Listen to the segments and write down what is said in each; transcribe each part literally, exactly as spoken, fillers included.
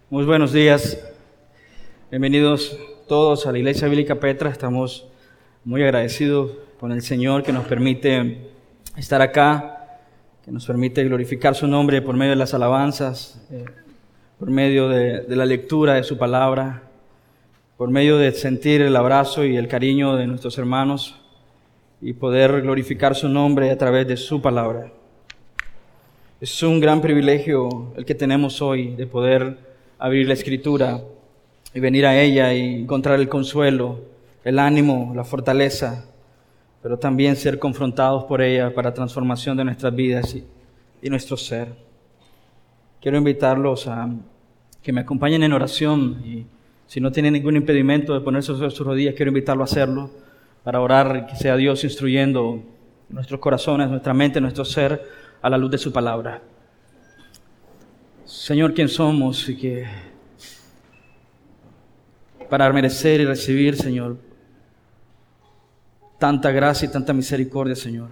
Muy buenos días, bienvenidos todos a la Iglesia Bíblica Petra. Estamos muy agradecidos con el Señor que nos permite estar acá, que nos permite glorificar su nombre por medio de las alabanzas, eh, por medio de, de la lectura de su palabra, por medio de sentir el abrazo y el cariño de nuestros hermanos y poder glorificar su nombre a través de su palabra. Es un gran privilegio el que tenemos hoy de poder abrir la Escritura y venir a ella y encontrar el consuelo, el ánimo, la fortaleza, pero también ser confrontados por ella para transformación de nuestras vidas y, y nuestro ser. Quiero invitarlos a que me acompañen en oración y si no tienen ningún impedimento de ponerse sobre sus rodillas, quiero invitarlo a hacerlo para orar, que sea Dios instruyendo nuestros corazones, nuestra mente, nuestro ser a la luz de su palabra. Señor, ¿quién somos? Y que para merecer y recibir, Señor, tanta gracia y tanta misericordia, Señor,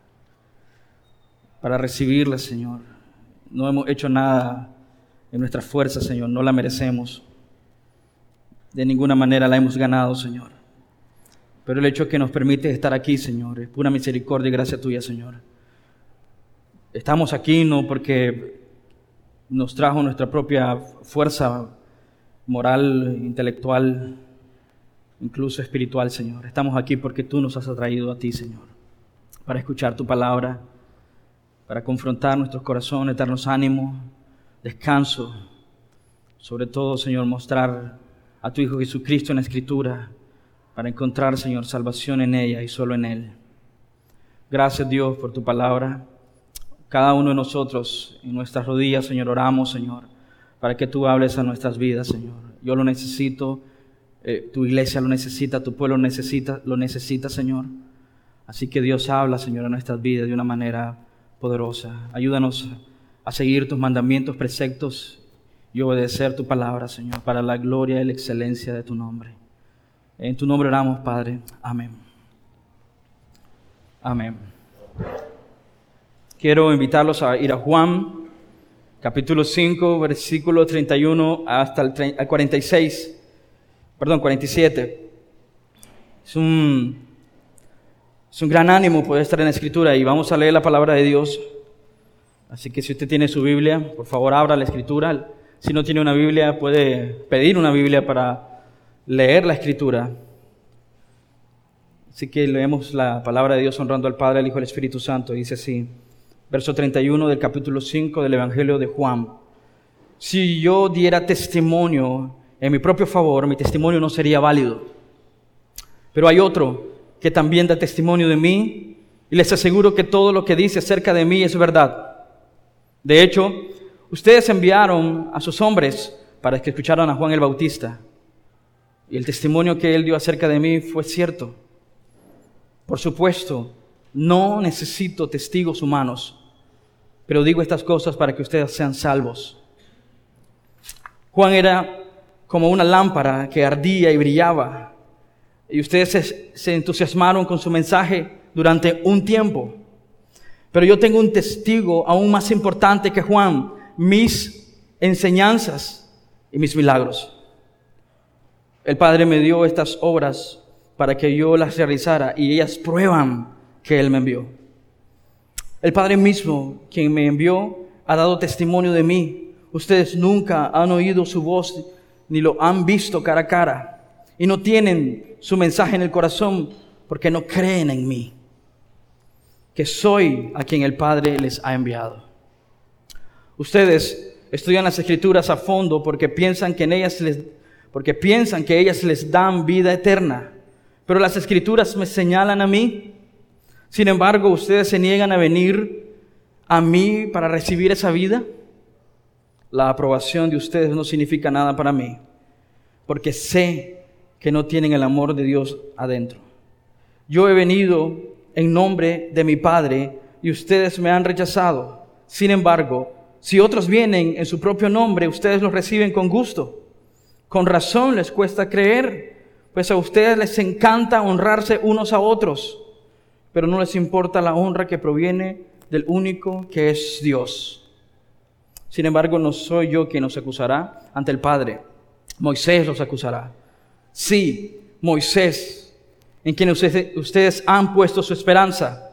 para recibirla, Señor, no hemos hecho nada en nuestra fuerza, Señor, no la merecemos, de ninguna manera la hemos ganado, Señor, pero el hecho que nos permite estar aquí, Señor, es pura misericordia y gracia tuya, Señor. Estamos aquí no porque nos trajo nuestra propia fuerza moral, intelectual, incluso espiritual, Señor. Estamos aquí porque tú nos has atraído a ti, Señor, para escuchar tu palabra, para confrontar nuestros corazones, darnos ánimo, descanso, sobre todo, Señor, mostrar a tu Hijo Jesucristo en la Escritura, para encontrar, Señor, salvación en ella y solo en Él. Gracias, Dios, por tu palabra. Cada uno de nosotros, en nuestras rodillas, Señor, oramos, Señor, para que tú hables a nuestras vidas, Señor. Yo lo necesito, eh, tu iglesia lo necesita, tu pueblo lo necesita, lo necesita, Señor. Así que Dios habla, Señor, a nuestras vidas de una manera poderosa. Ayúdanos a seguir tus mandamientos, preceptos y obedecer tu palabra, Señor, para la gloria y la excelencia de tu nombre. En tu nombre oramos, Padre. Amén. Amén. Quiero invitarlos a ir a Juan, capítulo cinco, versículo treinta y uno hasta el cuarenta y seis, perdón, cuarenta y siete. Es un, es un gran ánimo poder estar en la Escritura y vamos a leer la palabra de Dios. Así que si usted tiene su Biblia, por favor abra la Escritura. Si no tiene una Biblia, puede pedir una Biblia para leer la Escritura. Así que leemos la palabra de Dios honrando al Padre, al Hijo y al Espíritu Santo. Dice así. Verso treinta y uno del capítulo cinco del Evangelio de Juan. Si yo diera testimonio en mi propio favor, mi testimonio no sería válido. Pero hay otro que también da testimonio de mí y les aseguro que todo lo que dice acerca de mí es verdad. De hecho, ustedes enviaron a sus hombres para que escucharan a Juan el Bautista. Y el testimonio que él dio acerca de mí fue cierto. Por supuesto, no necesito testigos humanos, pero digo estas cosas para que ustedes sean salvos. Juan era como una lámpara que ardía y brillaba, y ustedes se, se entusiasmaron con su mensaje durante un tiempo. Pero yo tengo un testigo aún más importante que Juan, mis enseñanzas y mis milagros. El Padre me dio estas obras para que yo las realizara, y ellas prueban que Él me envió. El Padre mismo, quien me envió, ha dado testimonio de mí. Ustedes nunca han oído su voz, ni lo han visto cara a cara, y no tienen su mensaje en el corazón, porque no creen en mí, que soy a quien el Padre les ha enviado. Ustedes estudian las Escrituras a fondo porque piensan que en ellas les, porque piensan que ellas les dan vida eterna, pero las Escrituras me señalan a mí. Sin embargo, ¿ustedes se niegan a venir a mí para recibir esa vida? La aprobación de ustedes no significa nada para mí, porque sé que no tienen el amor de Dios adentro. Yo he venido en nombre de mi Padre y ustedes me han rechazado. Sin embargo, si otros vienen en su propio nombre, ustedes los reciben con gusto. Con razón les cuesta creer, pues a ustedes les encanta honrarse unos a otros, pero no les importa la honra que proviene del único que es Dios. Sin embargo, no soy yo quien los acusará ante el Padre. Moisés los acusará. Sí, Moisés, en quien ustedes, ustedes han puesto su esperanza.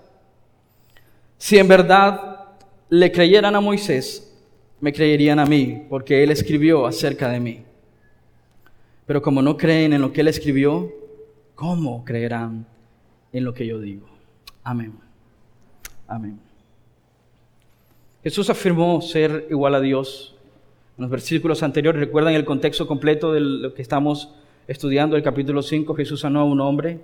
Si en verdad le creyeran a Moisés, me creerían a mí, porque él escribió acerca de mí. Pero como no creen en lo que él escribió, ¿cómo creerán en lo que yo digo? Amén. Amén. Jesús afirmó ser igual a Dios. En los versículos anteriores, recuerdan el contexto completo de lo que estamos estudiando, el capítulo cinco, Jesús sanó a un hombre.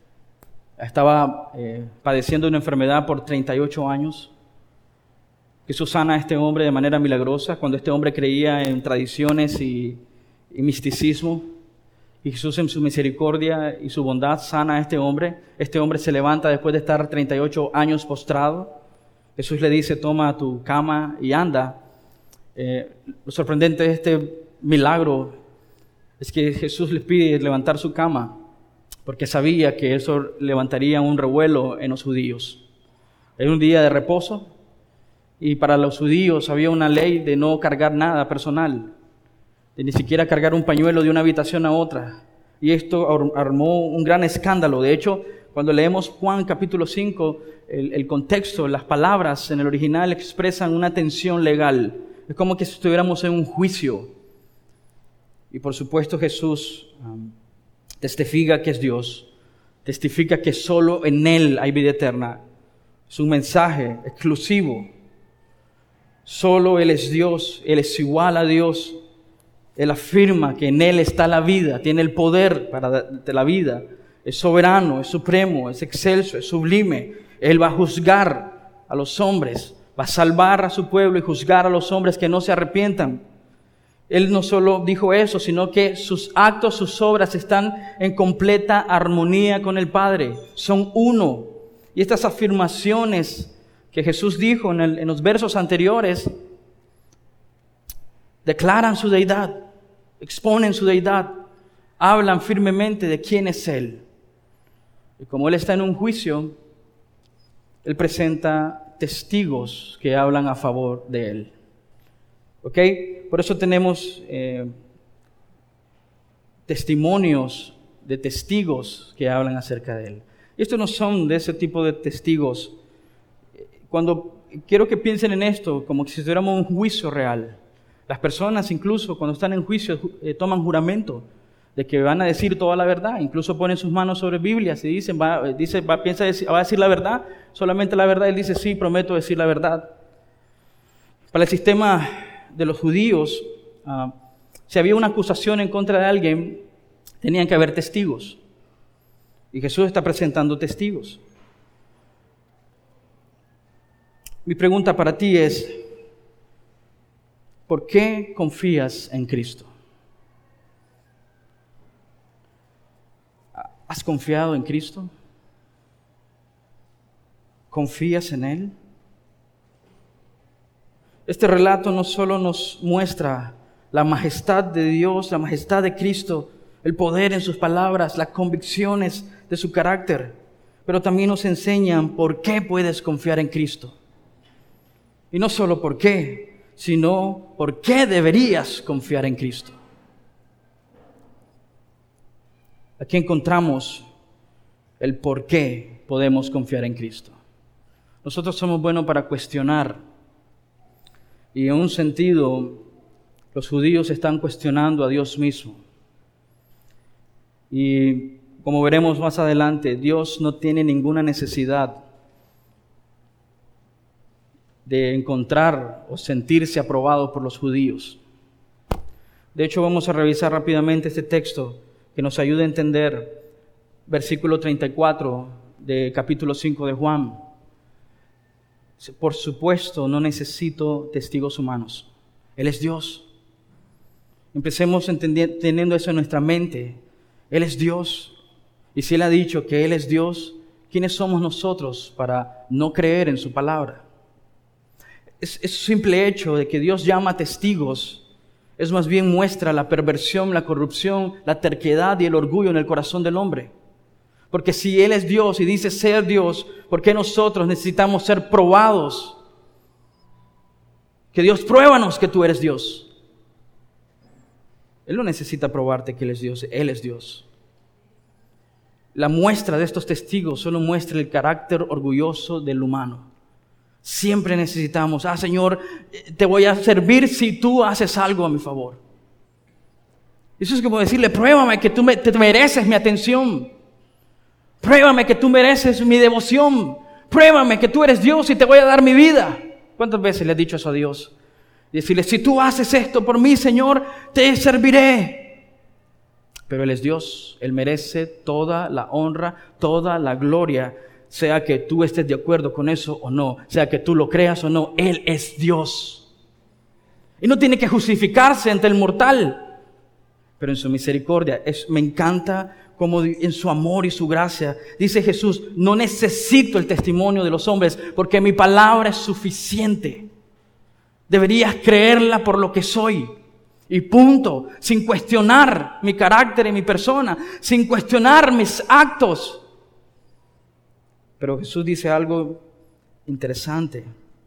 Estaba eh, padeciendo una enfermedad por treinta y ocho años. Jesús sana a este hombre de manera milagrosa, cuando este hombre creía en tradiciones y, y misticismo. Y Jesús en su misericordia y su bondad sana a este hombre. Este hombre se levanta después de estar treinta y ocho años postrado. Jesús le dice, toma tu cama y anda. Eh, lo sorprendente de este milagro es que Jesús les pide levantar su cama, porque sabía que eso levantaría un revuelo en los judíos. Era un día de reposo, y para los judíos había una ley de no cargar nada personal, de ni siquiera cargar un pañuelo de una habitación a otra. Y esto armó un gran escándalo. De hecho, cuando leemos Juan capítulo cinco, el, el contexto, las palabras en el original expresan una tensión legal. Es como que si estuviéramos en un juicio. Y por supuesto Jesús um, testifica que es Dios, testifica que solo en Él hay vida eterna. Es un mensaje exclusivo. Solo Él es Dios, Él es igual a Dios. Él afirma que en Él está la vida, tiene el poder para de la vida. Es soberano, es supremo, es excelso, es sublime. Él va a juzgar a los hombres, va a salvar a su pueblo y juzgar a los hombres que no se arrepientan. Él no solo dijo eso, sino que sus actos, sus obras están en completa armonía con el Padre. Son uno. Y estas afirmaciones que Jesús dijo en, el, en los versos anteriores declaran su deidad, exponen su deidad, hablan firmemente de quién es Él. Y como Él está en un juicio, Él presenta testigos que hablan a favor de Él. ¿Ok? Por eso tenemos eh, testimonios de testigos que hablan acerca de Él. Y estos no son de ese tipo de testigos. Cuando quiero que piensen en esto, como si tuviéramos un juicio real. Las personas incluso cuando están en juicio eh, toman juramento de que van a decir toda la verdad. Incluso ponen sus manos sobre Biblias y dicen, va, dice, va, piensa decir, va a decir la verdad, solamente la verdad. Él dice, sí, prometo decir la verdad. Para el sistema de los judíos, uh, si había una acusación en contra de alguien, tenían que haber testigos. Y Jesús está presentando testigos. Mi pregunta para ti es, ¿por qué confías en Cristo? ¿Has confiado en Cristo? ¿Confías en Él? Este relato no solo nos muestra la majestad de Dios, la majestad de Cristo, el poder en sus palabras, las convicciones de su carácter, pero también nos enseñan por qué puedes confiar en Cristo. Y no solo por qué, sino por qué deberías confiar en Cristo. Aquí encontramos el por qué podemos confiar en Cristo. Nosotros somos buenos para cuestionar. Y en un sentido, los judíos están cuestionando a Dios mismo. Y como veremos más adelante, Dios no tiene ninguna necesidad de encontrar o sentirse aprobado por los judíos. De hecho, vamos a revisar rápidamente este texto que nos ayuda a entender versículo treinta y cuatro de capítulo cinco de Juan. Por supuesto, no necesito testigos humanos. Él es Dios. Empecemos entendiendo, teniendo eso en nuestra mente. Él es Dios. Y si Él ha dicho que Él es Dios, ¿quiénes somos nosotros para no creer en su palabra? Es, es simple hecho de que Dios llama testigos. Es más bien muestra la perversión, la corrupción, la terquedad y el orgullo en el corazón del hombre. Porque si Él es Dios y dice ser Dios, ¿por qué nosotros necesitamos ser probados? Que Dios, pruébanos que tú eres Dios. Él no necesita probarte que Él es Dios, Él es Dios. La muestra de estos testigos solo muestra el carácter orgulloso del humano. Siempre necesitamos, ah Señor, te voy a servir si tú haces algo a mi favor. Eso es como decirle, pruébame que tú me, te mereces mi atención. Pruébame que tú mereces mi devoción. Pruébame que tú eres Dios y te voy a dar mi vida. ¿Cuántas veces le has dicho eso a Dios? Y decirle, si tú haces esto por mí, Señor, te serviré. Pero Él es Dios, Él merece toda la honra, toda la gloria, sea que tú estés de acuerdo con eso o no, sea que tú lo creas o no, Él es Dios. Y no tiene que justificarse ante el mortal, pero en su misericordia, es, me encanta como en su amor y su gracia, dice Jesús, no necesito el testimonio de los hombres, porque mi palabra es suficiente. Deberías creerla por lo que soy. Y punto, sin cuestionar mi carácter y mi persona, sin cuestionar mis actos. Pero Jesús dice algo interesante.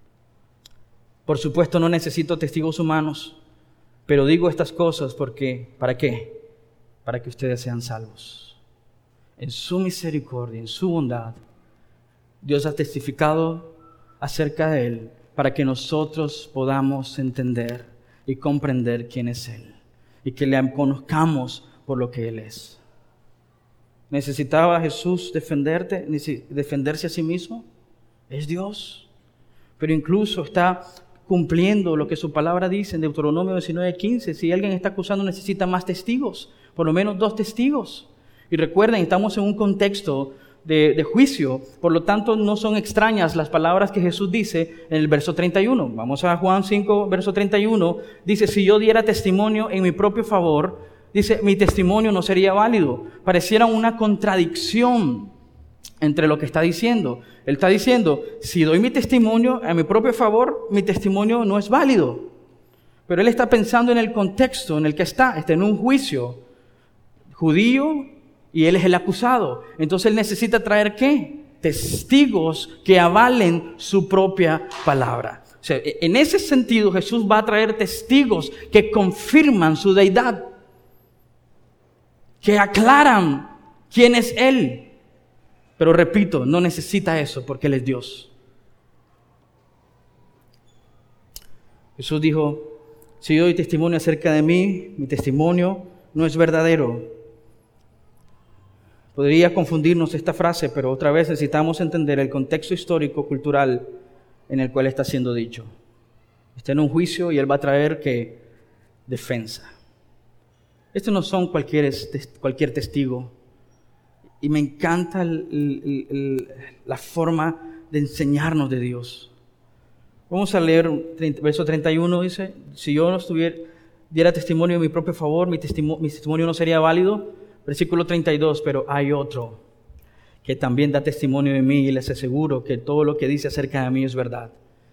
Por supuesto no necesito testigos humanos, pero digo estas cosas porque, ¿para qué? Para que ustedes sean salvos. En su misericordia, en su bondad, Dios ha testificado acerca de Él para que nosotros podamos entender y comprender quién es Él y que le conozcamos por lo que Él es. ¿Necesitaba Jesús defenderte, defenderse a sí mismo? Es Dios, pero incluso está cumpliendo lo que su palabra dice en Deuteronomio diecinueve quince. Si alguien está acusando, necesita más testigos, por lo menos dos testigos. Y recuerden, estamos en un contexto de, de juicio, por lo tanto no son extrañas las palabras que Jesús dice en el verso treinta y uno. Vamos a Juan cinco, verso treinta y uno. Dice, si yo diera testimonio en mi propio favor, dice, mi testimonio no sería válido. Pareciera una contradicción entre lo que está diciendo. Él está diciendo, si doy mi testimonio en mi propio favor, mi testimonio no es válido. Pero él está pensando en el contexto en el que está, está en un juicio judío y él es el acusado. Entonces él necesita traer ¿qué? Testigos que avalen su propia palabra. O sea, en ese sentido Jesús va a traer testigos que confirman su deidad, que aclaran quién es Él. Pero repito, no necesita eso porque Él es Dios. Jesús dijo, si yo doy testimonio acerca de mí, mi testimonio no es verdadero. Podría confundirnos esta frase, pero otra vez necesitamos entender el contexto histórico, cultural en el cual está siendo dicho. Está en un juicio y Él va a traer ¿qué? Defensa. Estos no son cualquier, cualquier testigo. Y me encanta el, el, el, la forma de enseñarnos de Dios. Vamos a leer verso treinta y uno, dice, si yo no estuviera, diera testimonio en mi propio favor, mi testimonio, mi testimonio no sería válido. Versículo treinta y dos, pero hay otro que también da testimonio de mí y les aseguro que todo lo que dice acerca de mí es verdad.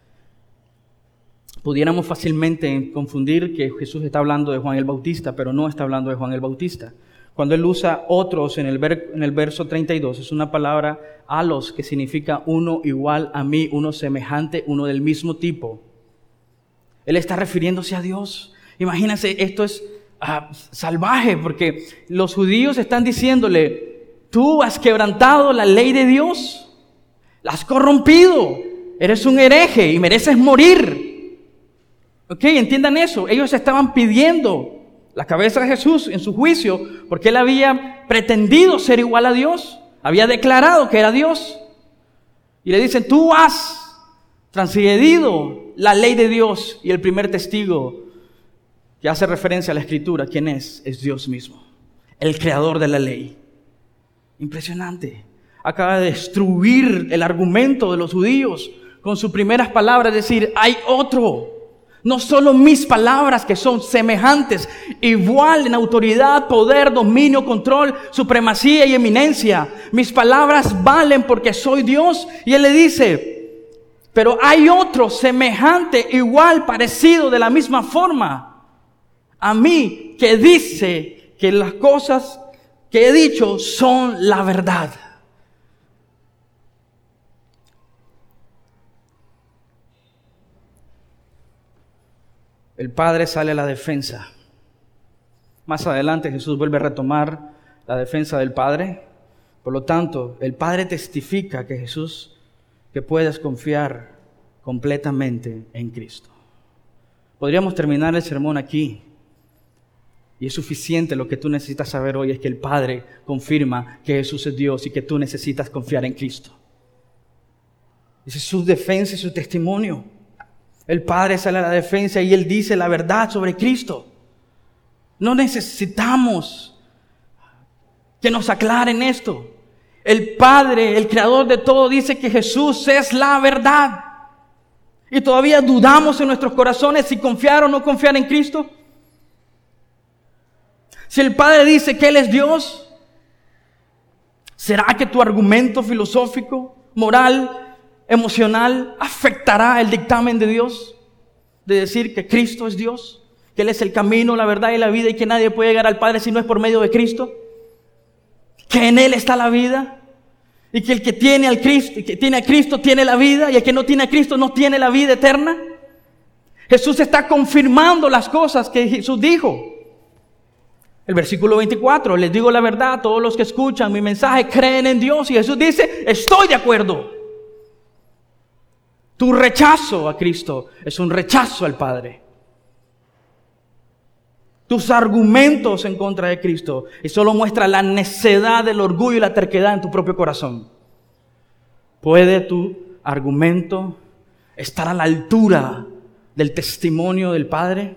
Pudiéramos fácilmente confundir que Jesús está hablando de Juan el Bautista, pero no está hablando de Juan el Bautista. Cuando Él usa otros en el, ver, en el verso treinta y dos, es una palabra alos que significa uno igual a mí, uno semejante, uno del mismo tipo. Él está refiriéndose a Dios. Imagínense, esto es ah, salvaje porque los judíos están diciéndole, tú has quebrantado la ley de Dios, la has corrompido, eres un hereje y mereces morir. Ok, entiendan eso. Ellos estaban pidiendo la cabeza de Jesús en su juicio porque Él había pretendido ser igual a Dios, había declarado que era Dios. Y le dicen, tú has transgredido la ley de Dios. Y el primer testigo que hace referencia a la Escritura, ¿quién es? Es Dios mismo, el creador de la ley. Impresionante. Acaba de destruir el argumento de los judíos con sus primeras palabras, es decir, hay otro. No solo mis palabras que son semejantes, igual en autoridad, poder, dominio, control, supremacía y eminencia. Mis palabras valen porque soy Dios. Y Él le dice, pero hay otro semejante, igual, parecido, de la misma forma a mí, que dice que las cosas que he dicho son la verdad. el Padre sale a la defensa. Más adelante Jesús vuelve a retomar la defensa del Padre. Por lo tanto, el Padre testifica que Jesús, que puedes confiar completamente en Cristo. Podríamos terminar el sermón aquí. Y es suficiente. Lo que tú necesitas saber hoy es que el Padre confirma que Jesús es Dios y que tú necesitas confiar en Cristo. Esa es su defensa y su testimonio. El Padre sale a la defensa y Él dice la verdad sobre Cristo. No necesitamos que nos aclaren esto. El Padre, el Creador de todo, dice que Jesús es la verdad. Y todavía dudamos en nuestros corazones si confiar o no confiar en Cristo. Si el Padre dice que Él es Dios, ¿será que tu argumento filosófico, moral, emocional afectará el dictamen de Dios? De decir que Cristo es Dios, que Él es el camino, la verdad y la vida y que nadie puede llegar al Padre si no es por medio de Cristo. Que en Él está la vida y que el que tiene al Cristo, el que tiene a Cristo tiene la vida y el que no tiene a Cristo no tiene la vida eterna. Jesús está confirmando las cosas que Jesús dijo. El versículo veinticuatro, les digo la verdad, todos los que escuchan mi mensaje creen en Dios. Y Jesús dice, estoy de acuerdo. Tu rechazo a Cristo es un rechazo al Padre. Tus argumentos en contra de Cristo y solo muestra la necedad, el orgullo y la terquedad en tu propio corazón. ¿Puede tu argumento estar a la altura del testimonio del Padre?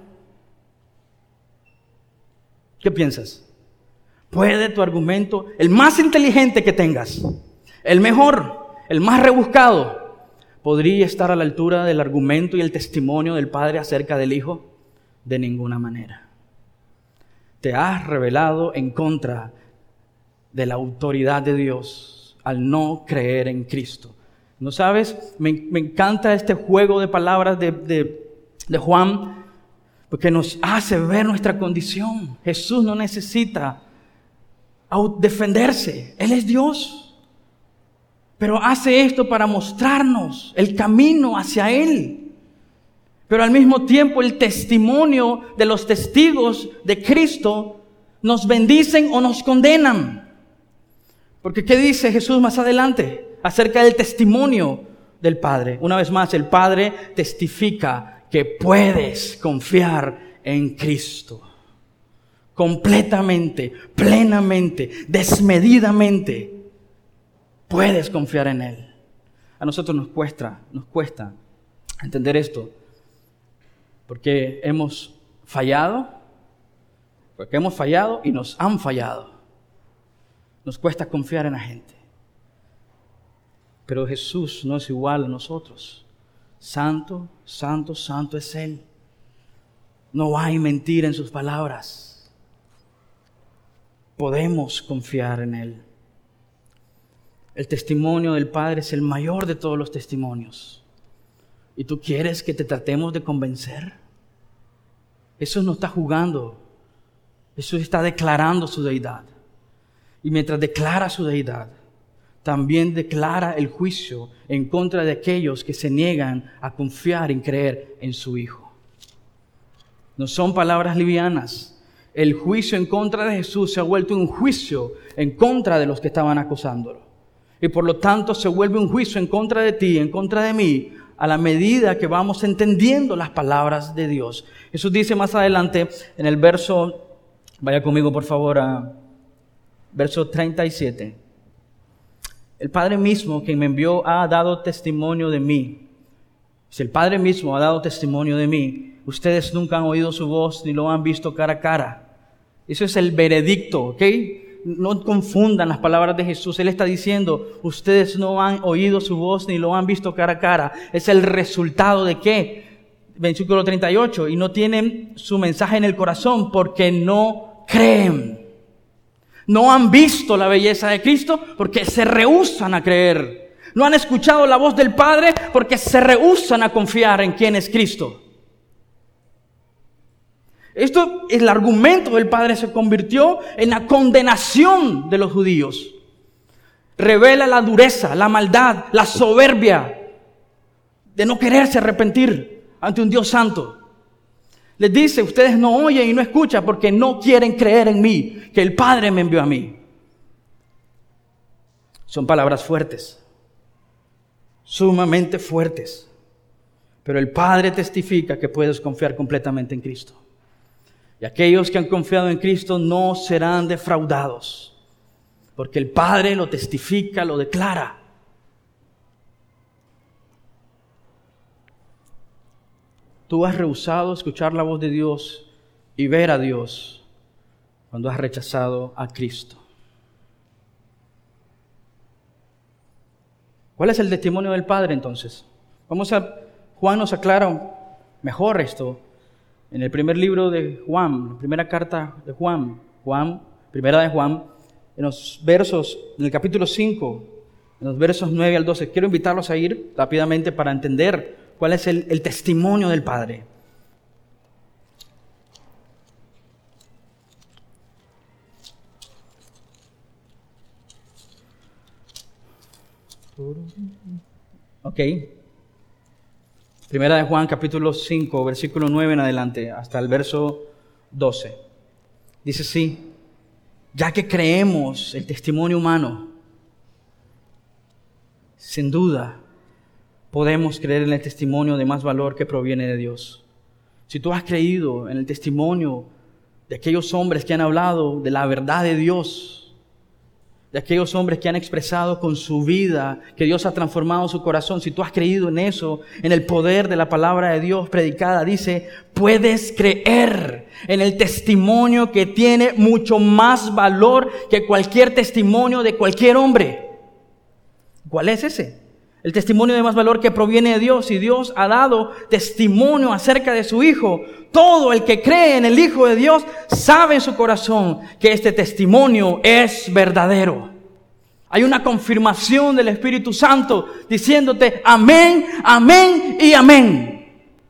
¿Qué piensas? ¿Puede tu argumento, el más inteligente que tengas, el mejor, el más rebuscado, podría estar a la altura del argumento y el testimonio del Padre acerca del Hijo? De ninguna manera. Te has rebelado en contra de la autoridad de Dios al no creer en Cristo. ¿No sabes? Me, me encanta este juego de palabras de, de, de Juan, porque nos hace ver nuestra condición. Jesús no necesita defenderse. Él es Dios. Pero hace esto para mostrarnos el camino hacia Él. Pero al mismo tiempo el testimonio de los testigos de Cristo nos bendicen o nos condenan. Porque ¿qué dice Jesús más adelante acerca del testimonio del Padre? Una vez más, el Padre testifica que puedes confiar en Cristo. Completamente, plenamente, desmedidamente. Puedes confiar en Él. A nosotros nos cuesta, nos cuesta entender esto. Porque hemos fallado. Porque hemos fallado y nos han fallado. Nos cuesta confiar en la gente. Pero Jesús no es igual a nosotros. Santo, santo, santo es Él. No hay mentira en sus palabras. Podemos confiar en Él. El testimonio del Padre es el mayor de todos los testimonios. ¿Y tú quieres que te tratemos de convencer? Jesús no está jugando. Jesús está declarando su deidad. Y mientras declara su deidad, también declara el juicio en contra de aquellos que se niegan a confiar y creer en su Hijo. No son palabras livianas. El juicio en contra de Jesús se ha vuelto un juicio en contra de los que estaban acusándolo. Y por lo tanto se vuelve un juicio en contra de ti, en contra de mí, a la medida que vamos entendiendo las palabras de Dios. Jesús dice más adelante en el verso, vaya conmigo por favor a verso treinta y siete. El Padre mismo que me envió ha dado testimonio de mí. Si el Padre mismo ha dado testimonio de mí, ustedes nunca han oído su voz ni lo han visto cara a cara. Eso es el veredicto, ¿ok? No confundan las palabras de Jesús. Él está diciendo, ustedes no han oído su voz ni lo han visto cara a cara. Es el resultado de ¿qué? Versículo treinta y ocho. Y no tienen su mensaje en el corazón porque no creen. No han visto la belleza de Cristo porque se rehúsan a creer. No han escuchado la voz del Padre porque se rehúsan a confiar en quién es Cristo. Esto, el argumento del Padre se convirtió en la condenación de los judíos. Revela la dureza, la maldad, la soberbia de no quererse arrepentir ante un Dios santo. Les dice, ustedes no oyen y no escuchan porque no quieren creer en mí, que el Padre me envió a mí. Son palabras fuertes, sumamente fuertes. Pero el Padre testifica que puedes confiar completamente en Cristo. Y aquellos que han confiado en Cristo no serán defraudados, porque el Padre lo testifica, lo declara. Tú has rehusado escuchar la voz de Dios y ver a Dios cuando has rechazado a Cristo. ¿Cuál es el testimonio del Padre entonces? Vamos a, Juan nos aclara mejor esto en el primer libro de Juan, la primera carta de Juan, Juan, primera de Juan, en los versos, en el capítulo cinco, en los versos nueve al doce. Quiero invitarlos a ir rápidamente para entender cuál es el, el testimonio del Padre. Ok. Primera de Juan, capítulo cinco, versículo nueve en adelante, hasta el verso doce. Dice así: ya que creemos el testimonio humano, sin duda podemos creer en el testimonio de más valor que proviene de Dios. Si tú has creído en el testimonio de aquellos hombres que han hablado de la verdad de Dios, de aquellos hombres que han expresado con su vida que Dios ha transformado su corazón, si tú has creído en eso, en el poder de la palabra de Dios predicada, dice, puedes creer en el testimonio que tiene mucho más valor que cualquier testimonio de cualquier hombre. ¿Cuál es ese? El testimonio de más valor que proviene de Dios, y Dios ha dado testimonio acerca de su Hijo. Todo el que cree en el Hijo de Dios sabe en su corazón que este testimonio es verdadero. Hay una confirmación del Espíritu Santo diciéndote amén, amén y amén.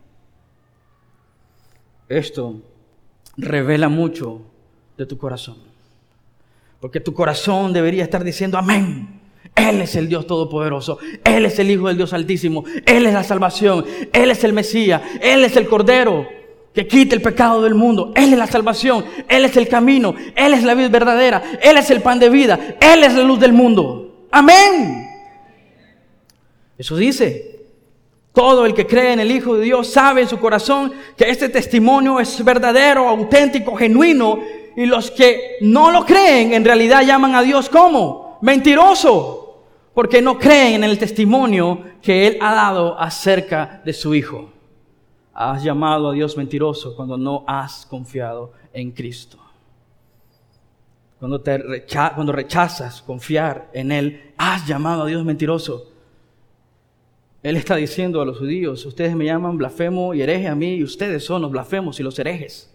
Esto revela mucho de tu corazón, porque tu corazón debería estar diciendo amén. Él es el Dios Todopoderoso, Él es el Hijo del Dios Altísimo, Él es la salvación, Él es el Mesías, Él es el Cordero que quita el pecado del mundo, Él es la salvación, Él es el camino, Él es la vida verdadera, Él es el pan de vida, Él es la luz del mundo. ¡Amén! Eso dice, todo el que cree en el Hijo de Dios sabe en su corazón que este testimonio es verdadero, auténtico, genuino, y los que no lo creen en realidad llaman a Dios ¿cómo? Mentiroso. Porque no creen en el testimonio que Él ha dado acerca de su Hijo. Has llamado a Dios mentiroso cuando no has confiado en Cristo. Cuando, te recha- cuando rechazas confiar en Él, has llamado a Dios mentiroso. Él está diciendo a los judíos, ustedes me llaman blasfemo y hereje a mí, y ustedes son los blasfemos y los herejes.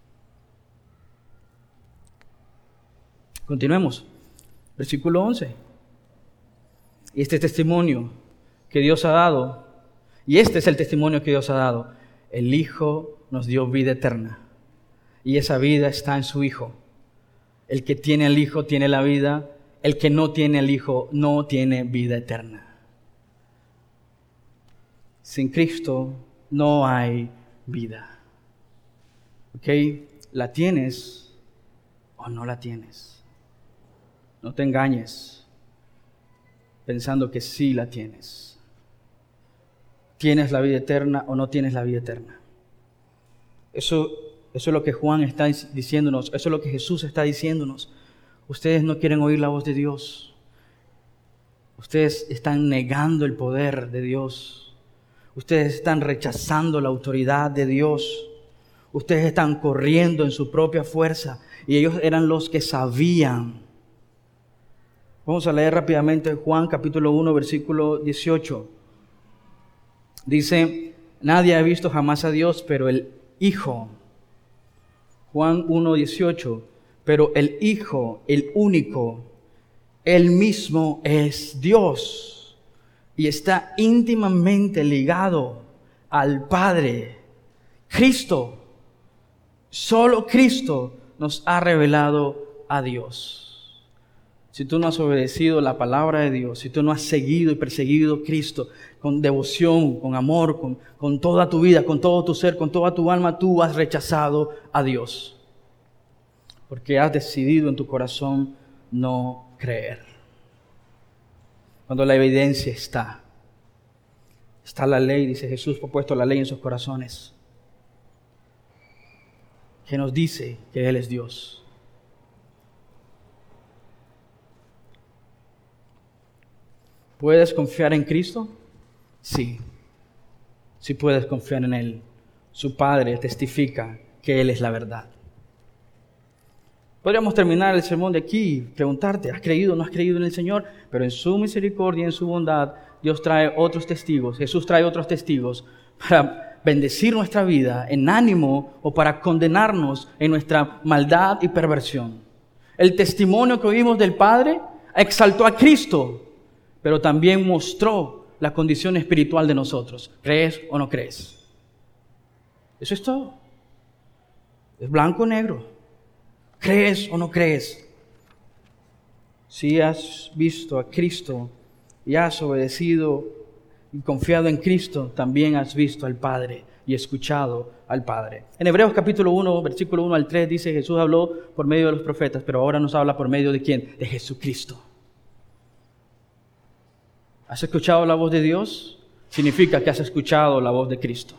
Continuemos. Versículo once. Y este testimonio que Dios ha dado, y este es el testimonio que Dios ha dado, el Hijo nos dio vida eterna, y esa vida está en su Hijo. El que tiene al Hijo tiene la vida, el que no tiene al Hijo no tiene vida eterna. Sin Cristo no hay vida. ¿Ok? ¿La tienes o no la tienes? No te engañes pensando que sí la tienes. ¿Tienes la vida eterna o no tienes la vida eterna? Eso, eso es lo que Juan está diciéndonos, eso es lo que Jesús está diciéndonos. Ustedes no quieren oír la voz de Dios. Ustedes están negando el poder de Dios. Ustedes están rechazando la autoridad de Dios. Ustedes están corriendo en su propia fuerza, y ellos eran los que sabían. Vamos a leer rápidamente Juan capítulo uno, versículo dieciocho. Dice, nadie ha visto jamás a Dios, pero el Hijo. Juan uno, dieciocho. Pero el Hijo, el único, Él mismo es Dios y está íntimamente ligado al Padre. Cristo, solo Cristo nos ha revelado a Dios. si tú no has obedecido la palabra de Dios, si tú no has seguido y perseguido a Cristo con devoción, con amor, con, con toda tu vida, con todo tu ser, con toda tu alma, tú has rechazado a Dios. Porque has decidido en tu corazón no creer. Cuando la evidencia está, está la ley, dice Jesús, ha puesto la ley en sus corazones, que nos dice que Él es Dios. ¿Puedes confiar en Cristo? Sí, sí puedes confiar en Él. Su Padre testifica que Él es la verdad. Podríamos terminar el sermón de aquí y preguntarte, ¿has creído o no has creído en el Señor? Pero en su misericordia y en su bondad, Dios trae otros testigos, Jesús trae otros testigos para bendecir nuestra vida en ánimo o para condenarnos en nuestra maldad y perversión. El testimonio que oímos del Padre exaltó a Cristo, pero también mostró la condición espiritual de nosotros. ¿Crees o no crees? Eso es todo. Es blanco o negro. ¿Crees o no crees? Si has visto a Cristo y has obedecido y confiado en Cristo, también has visto al Padre y escuchado al Padre. En Hebreos capítulo uno, versículo uno al tres, dice: Jesús habló por medio de los profetas, pero ahora nos habla por medio de ¿quién? De Jesucristo. ¿Has escuchado la voz de Dios? Significa que has escuchado la voz de Cristo.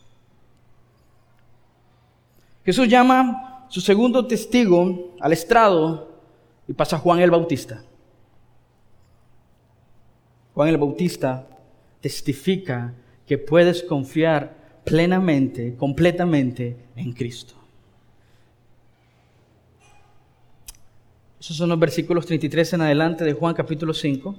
Jesús llama su segundo testigo al estrado y pasa a Juan el Bautista. Juan el Bautista testifica que puedes confiar plenamente, completamente en Cristo. Esos son los versículos treinta y tres en adelante de Juan capítulo cinco.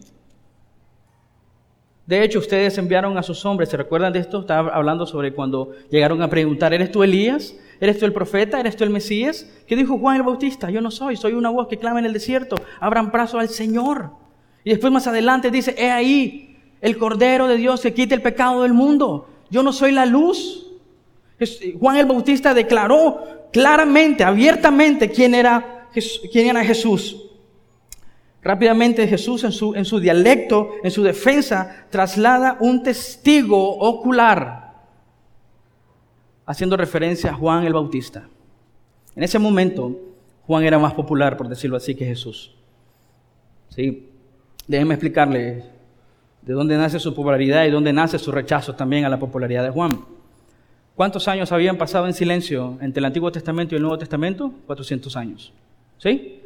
De hecho, ustedes enviaron a sus hombres, ¿se recuerdan de esto? Estaba hablando sobre cuando llegaron a preguntar, ¿eres tú Elías? ¿Eres tú el profeta? ¿Eres tú el Mesías? ¿Qué dijo Juan el Bautista? Yo no soy, soy una voz que clama en el desierto, abran paso al Señor. Y después más adelante dice, he ahí el Cordero de Dios que quita el pecado del mundo. Yo no soy la luz. Juan el Bautista declaró claramente, abiertamente quién era, quién era Jesús. Rápidamente Jesús en su, en su dialecto, en su defensa, traslada un testigo ocular, haciendo referencia a Juan el Bautista. En ese momento, Juan era más popular, por decirlo así, que Jesús. ¿Sí? Déjenme explicarle de dónde nace su popularidad y dónde nace su rechazo también a la popularidad de Juan. ¿Cuántos años habían pasado en silencio entre el Antiguo Testamento y el Nuevo Testamento? cuatrocientos años. ¿Sí?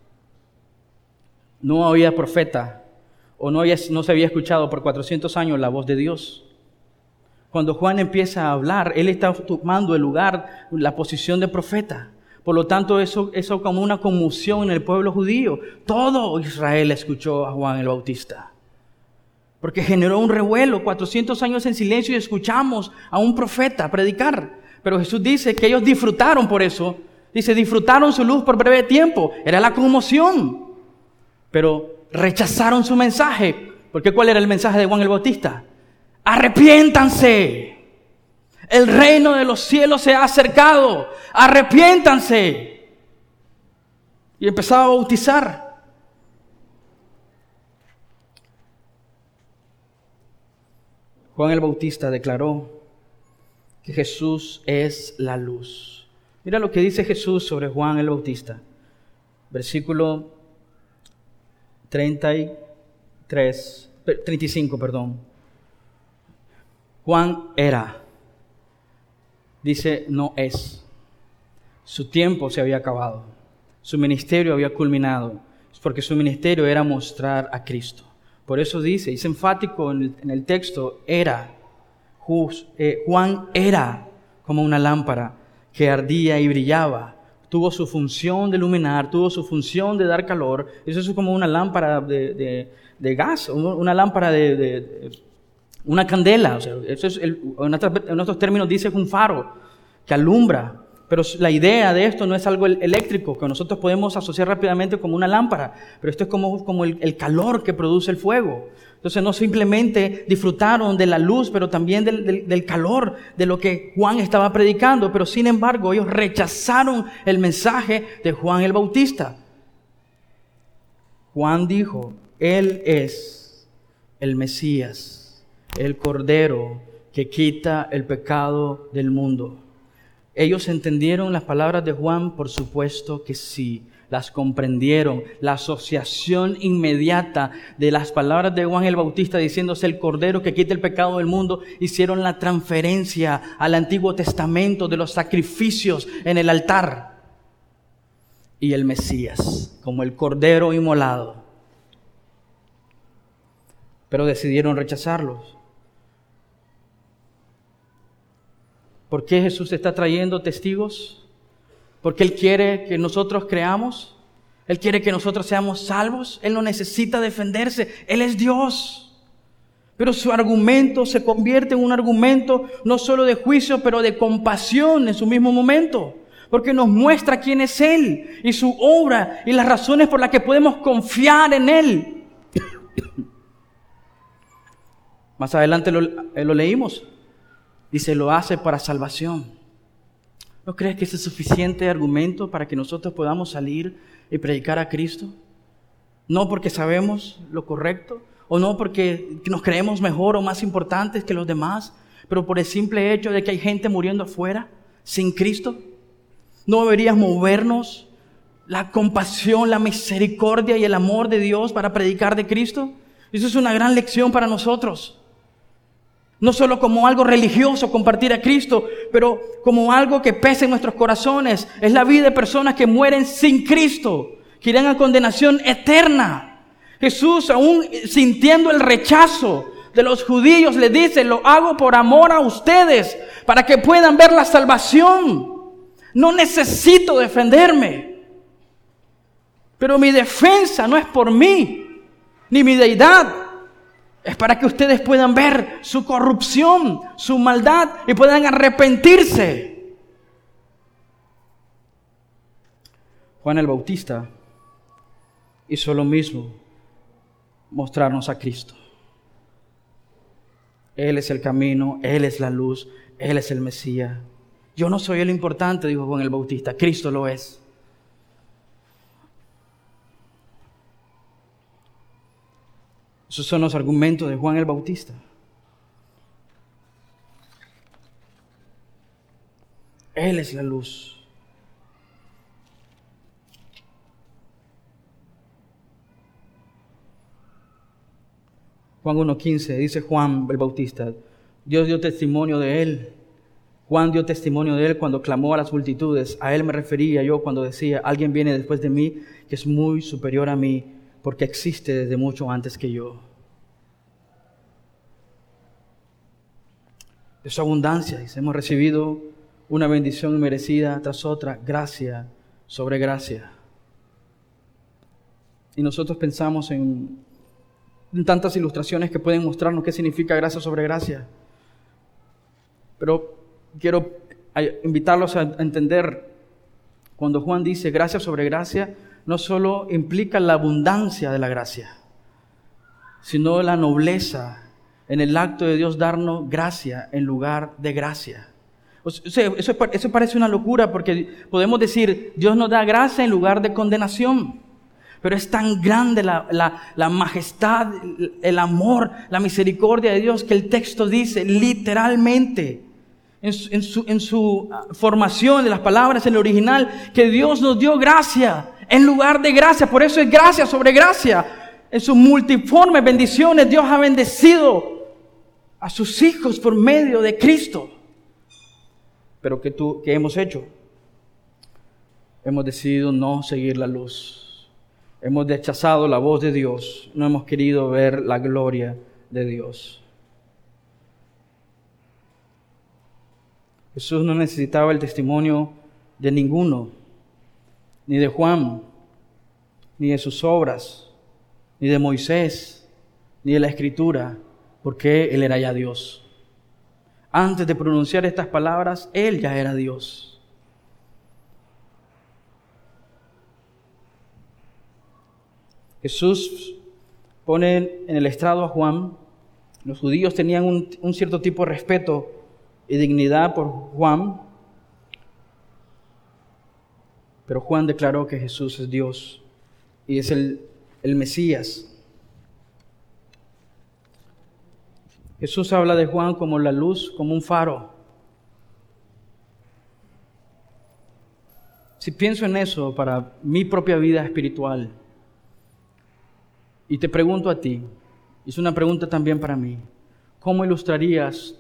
No había profeta o no, había, no se había escuchado por cuatrocientos años la voz de Dios. Cuando Juan empieza a hablar, él está tomando el lugar, la posición de profeta. Por lo tanto, eso, eso como una conmoción en el pueblo judío. Todo Israel escuchó a Juan el Bautista. Porque generó un revuelo, cuatrocientos años en silencio y escuchamos a un profeta predicar. Pero Jesús dice que ellos disfrutaron por eso. Dice, disfrutaron su luz por breve tiempo. Era la conmoción. Pero rechazaron su mensaje. Porque ¿cuál era el mensaje de Juan el Bautista? Arrepiéntanse. El reino de los cielos se ha acercado. Arrepiéntanse. Y empezaba a bautizar. Juan el Bautista declaró que Jesús es la luz. Mira lo que dice Jesús sobre Juan el Bautista. Versículo treinta y tres, treinta y cinco, perdón. Juan era, dice, no es. Su tiempo se había acabado. Su ministerio había culminado. Porque su ministerio era mostrar a Cristo. Por eso dice, es enfático en el, en el texto, era. Juan era como una lámpara que ardía y brillaba. Tuvo su función de iluminar, tuvo su función de dar calor. Eso es como una lámpara de, de, de gas, una lámpara de, de, de una candela. O sea, eso es el, en, otros, en otros términos dice un faro que alumbra. Pero la idea de esto no es algo eléctrico que nosotros podemos asociar rápidamente como una lámpara. Pero esto es como, como el, el calor que produce el fuego. Entonces no simplemente disfrutaron de la luz, pero también del, del, del calor de lo que Juan estaba predicando. Pero sin embargo, ellos rechazaron el mensaje de Juan el Bautista. Juan dijo, Él es el Mesías, el Cordero que quita el pecado del mundo. ¿Ellos entendieron las palabras de Juan? Por supuesto que sí, las comprendieron. La asociación inmediata de las palabras de Juan el Bautista diciéndose el Cordero que quita el pecado del mundo, hicieron la transferencia al Antiguo Testamento de los sacrificios en el altar. Y el Mesías, como el Cordero inmolado. Pero decidieron rechazarlos. ¿Por qué Jesús está trayendo testigos? Porque Él quiere que nosotros creamos. Él quiere que nosotros seamos salvos. Él no necesita defenderse. Él es Dios. Pero su argumento se convierte en un argumento no solo de juicio, pero de compasión en su mismo momento. Porque nos muestra quién es Él y su obra y las razones por las que podemos confiar en Él. Más adelante lo, lo leímos. Dice, lo hace para salvación. ¿No crees que ese es suficiente argumento para que nosotros podamos salir y predicar a Cristo? No porque sabemos lo correcto, o no porque nos creemos mejor o más importantes que los demás, pero por el simple hecho de que hay gente muriendo afuera sin Cristo. ¿No deberías movernos la compasión, la misericordia y el amor de Dios para predicar de Cristo? Eso es una gran lección para nosotros. No solo como algo religioso compartir a Cristo, pero como algo que pesa en nuestros corazones. Es la vida de personas que mueren sin Cristo, que irán a condenación eterna. Jesús, aún sintiendo el rechazo de los judíos, le dice, lo hago por amor a ustedes, para que puedan ver la salvación. No necesito defenderme. Pero mi defensa no es por mí, ni mi deidad. Es para que ustedes puedan ver su corrupción, su maldad y puedan arrepentirse. Juan el Bautista hizo lo mismo, mostrarnos a Cristo. Él es el camino, Él es la luz, Él es el Mesías. Yo no soy el importante, dijo Juan el Bautista, Cristo lo es. Esos son los argumentos de Juan el Bautista. Él es la luz. Juan uno quince dice Juan el Bautista, Dios dio testimonio de él. Juan dio testimonio de él cuando clamó a las multitudes. A él me refería yo cuando decía, alguien viene después de mí que es muy superior a mí, porque existe desde mucho antes que yo. De su abundancia, dice, hemos recibido una bendición inmerecida tras otra, gracia sobre gracia. Y nosotros pensamos en, en tantas ilustraciones que pueden mostrarnos qué significa gracia sobre gracia. Pero quiero invitarlos a entender, cuando Juan dice gracia sobre gracia, no solo implica la abundancia de la gracia, sino la nobleza en el acto de Dios darnos gracia en lugar de gracia. O sea, eso, eso parece una locura porque podemos decir, Dios nos da gracia en lugar de condenación. Pero es tan grande la, la, la majestad, el amor, la misericordia de Dios que el texto dice literalmente, en su, en su, en su formación de las palabras en el original, que Dios nos dio gracia en lugar de gracia. Por eso es gracia sobre gracia. En sus multiformes bendiciones Dios ha bendecido a sus hijos por medio de Cristo. Pero ¿qué, tú, qué hemos hecho? Hemos decidido no seguir la luz. Hemos rechazado la voz de Dios. No hemos querido ver la gloria de Dios. Jesús no necesitaba el testimonio de ninguno, ni de Juan, ni de sus obras, ni de Moisés, ni de la Escritura, porque Él era ya Dios. Antes de pronunciar estas palabras, Él ya era Dios. Jesús pone en el estrado a Juan. Los judíos tenían un, un cierto tipo de respeto y dignidad por Juan, pero Juan declaró que Jesús es Dios y es el el Mesías. Jesús habla de Juan como la luz, como un faro. Si pienso en eso para mi propia vida espiritual, y te pregunto a ti, es una pregunta también para mí, ¿cómo ilustrarías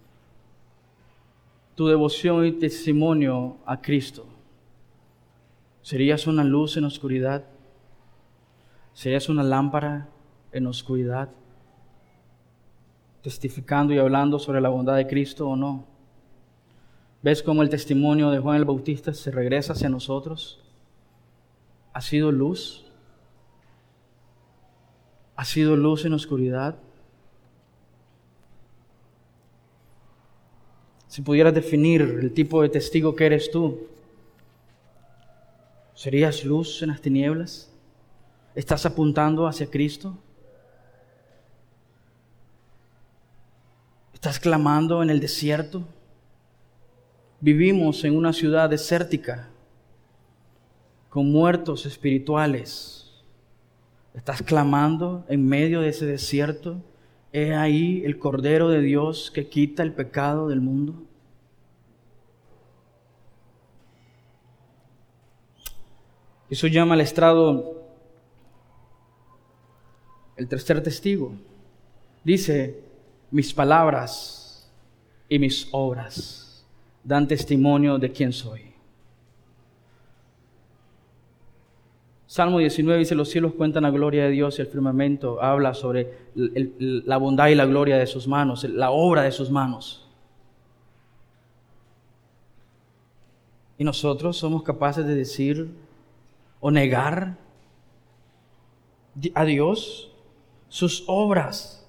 tu devoción y testimonio a Cristo? ¿Serías una luz en la oscuridad? ¿Serías una lámpara en la oscuridad? ¿Testificando y hablando sobre la bondad de Cristo o no? ¿Ves cómo el testimonio de Juan el Bautista se regresa hacia nosotros? ¿Ha sido luz? ¿Ha sido luz en la oscuridad? Si pudieras definir el tipo de testigo que eres tú, ¿serías luz en las tinieblas? ¿Estás apuntando hacia Cristo? ¿Estás clamando en el desierto? Vivimos en una ciudad desértica, con muertos espirituales. ¿Estás clamando en medio de ese desierto? ¿He ahí el Cordero de Dios que quita el pecado del mundo? Eso llama al estrado el tercer testigo. Dice, mis palabras y mis obras dan testimonio de quién soy. Salmo diecinueve dice, los cielos cuentan la gloria de Dios y el firmamento habla sobre el, el, la bondad y la gloria de sus manos, la obra de sus manos. Y nosotros somos capaces de decir o negar a Dios sus obras.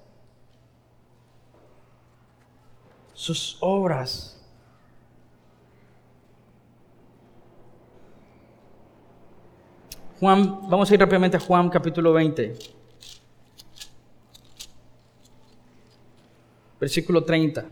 Sus obras. Juan, vamos a ir rápidamente a Juan capítulo veinte. Versículo treinta.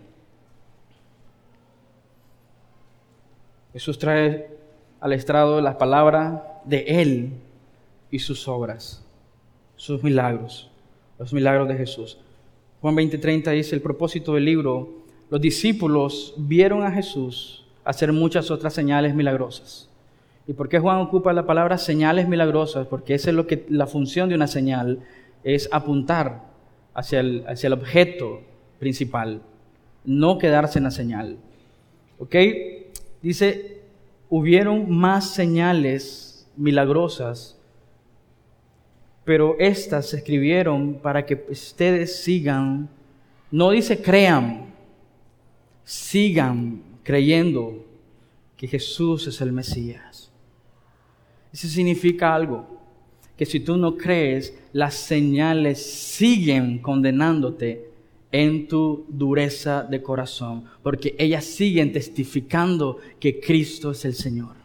Jesús trae al estrado las palabras de Él y sus obras, sus milagros, los milagros de Jesús. Juan veinte treinta dice, el propósito del libro, los discípulos vieron a Jesús hacer muchas otras señales milagrosas. ¿Y por qué Juan ocupa la palabra señales milagrosas? Porque esa es lo que la función de una señal es apuntar hacia el, hacia el objeto principal, no quedarse en la señal. ¿Ok? Dice, hubieron más señales milagrosas, pero estas se escribieron para que ustedes sigan, no dice crean, sigan creyendo que Jesús es el Mesías. Eso significa algo, que si tú no crees, las señales siguen condenándote en tu dureza de corazón, porque ellas siguen testificando que Cristo es el Señor.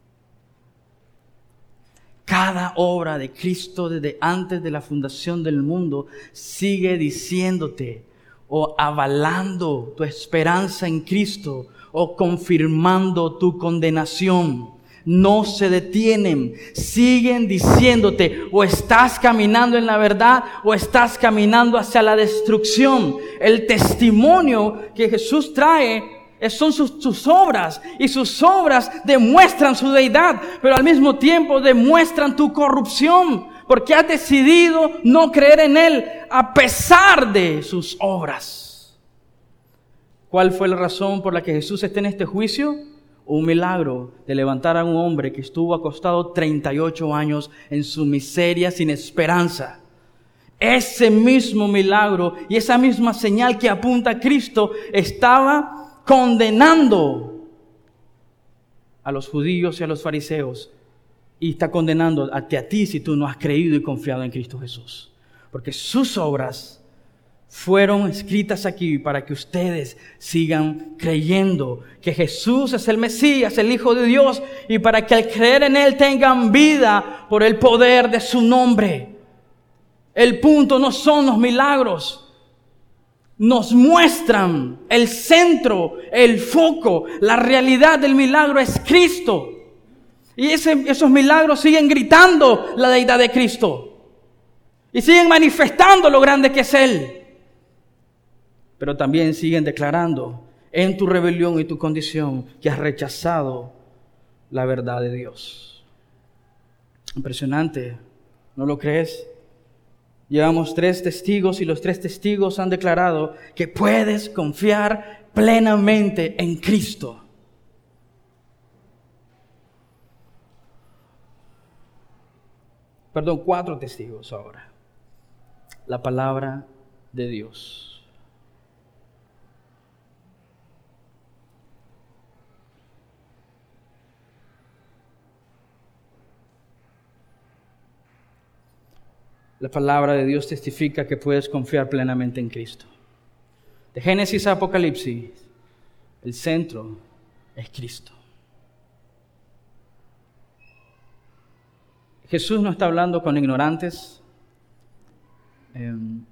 Cada obra de Cristo desde antes de la fundación del mundo sigue diciéndote o avalando tu esperanza en Cristo o confirmando tu condenación. No se detienen, siguen diciéndote o estás caminando en la verdad o estás caminando hacia la destrucción. El testimonio que Jesús trae son sus, sus obras, y sus obras demuestran su deidad, pero al mismo tiempo demuestran tu corrupción, porque has decidido no creer en Él a pesar de sus obras. ¿Cuál fue la razón por la que Jesús está en este juicio? Un milagro de levantar a un hombre que estuvo acostado treinta y ocho años en su miseria sin esperanza. Ese mismo milagro y esa misma señal que apunta a Cristo estaba condenando a los judíos y a los fariseos, y está condenando a ti, a ti si tú no has creído y confiado en Cristo Jesús, porque sus obras fueron escritas aquí para que ustedes sigan creyendo que Jesús es el Mesías, el Hijo de Dios, y para que al creer en Él tengan vida por el poder de su nombre. El punto no son los milagros. Nos muestran el centro, el foco, la realidad del milagro es Cristo. Y ese, esos milagros siguen gritando la deidad de Cristo. Y siguen manifestando lo grande que es Él. Pero también siguen declarando en tu rebelión y tu condición que has rechazado la verdad de Dios. Impresionante, ¿no lo crees? Llevamos tres testigos y los tres testigos han declarado que puedes confiar plenamente en Cristo. Perdón, cuatro testigos ahora. La palabra de Dios. La palabra de Dios testifica que puedes confiar plenamente en Cristo. De Génesis a Apocalipsis, el centro es Cristo. Jesús no está hablando con ignorantes. Eh,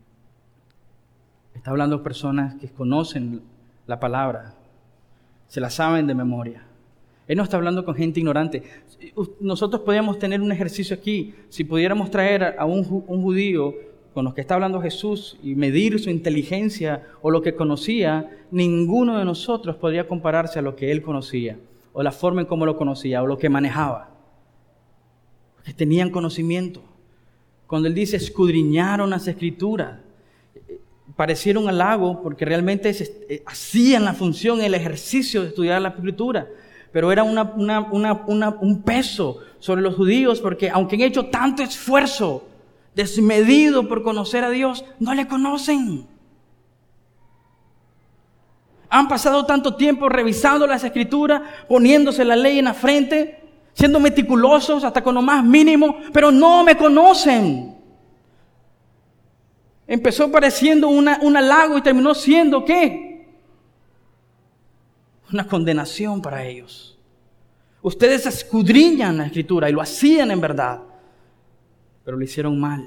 está hablando con personas que conocen la palabra, se la saben de memoria. Él no está hablando con gente ignorante. Nosotros podríamos tener un ejercicio aquí. Si pudiéramos traer a un, un judío con los que está hablando Jesús y medir su inteligencia o lo que conocía, ninguno de nosotros podría compararse a lo que él conocía, o la forma en cómo lo conocía, o lo que manejaba. Porque tenían conocimiento. Cuando él dice escudriñaron las Escrituras, pareciera un halago porque realmente se, hacían la función, el ejercicio de estudiar la Escritura. Pero era una, una, una, una, un peso sobre los judíos porque aunque han hecho tanto esfuerzo desmedido por conocer a Dios, no le conocen. Han pasado tanto tiempo revisando las Escrituras, poniéndose la ley en la frente, siendo meticulosos hasta con lo más mínimo, pero no me conocen. Empezó pareciendo una, un halago y terminó siendo ¿qué? Una condenación para ellos. Ustedes escudriñan la Escritura y lo hacían en verdad, pero lo hicieron mal.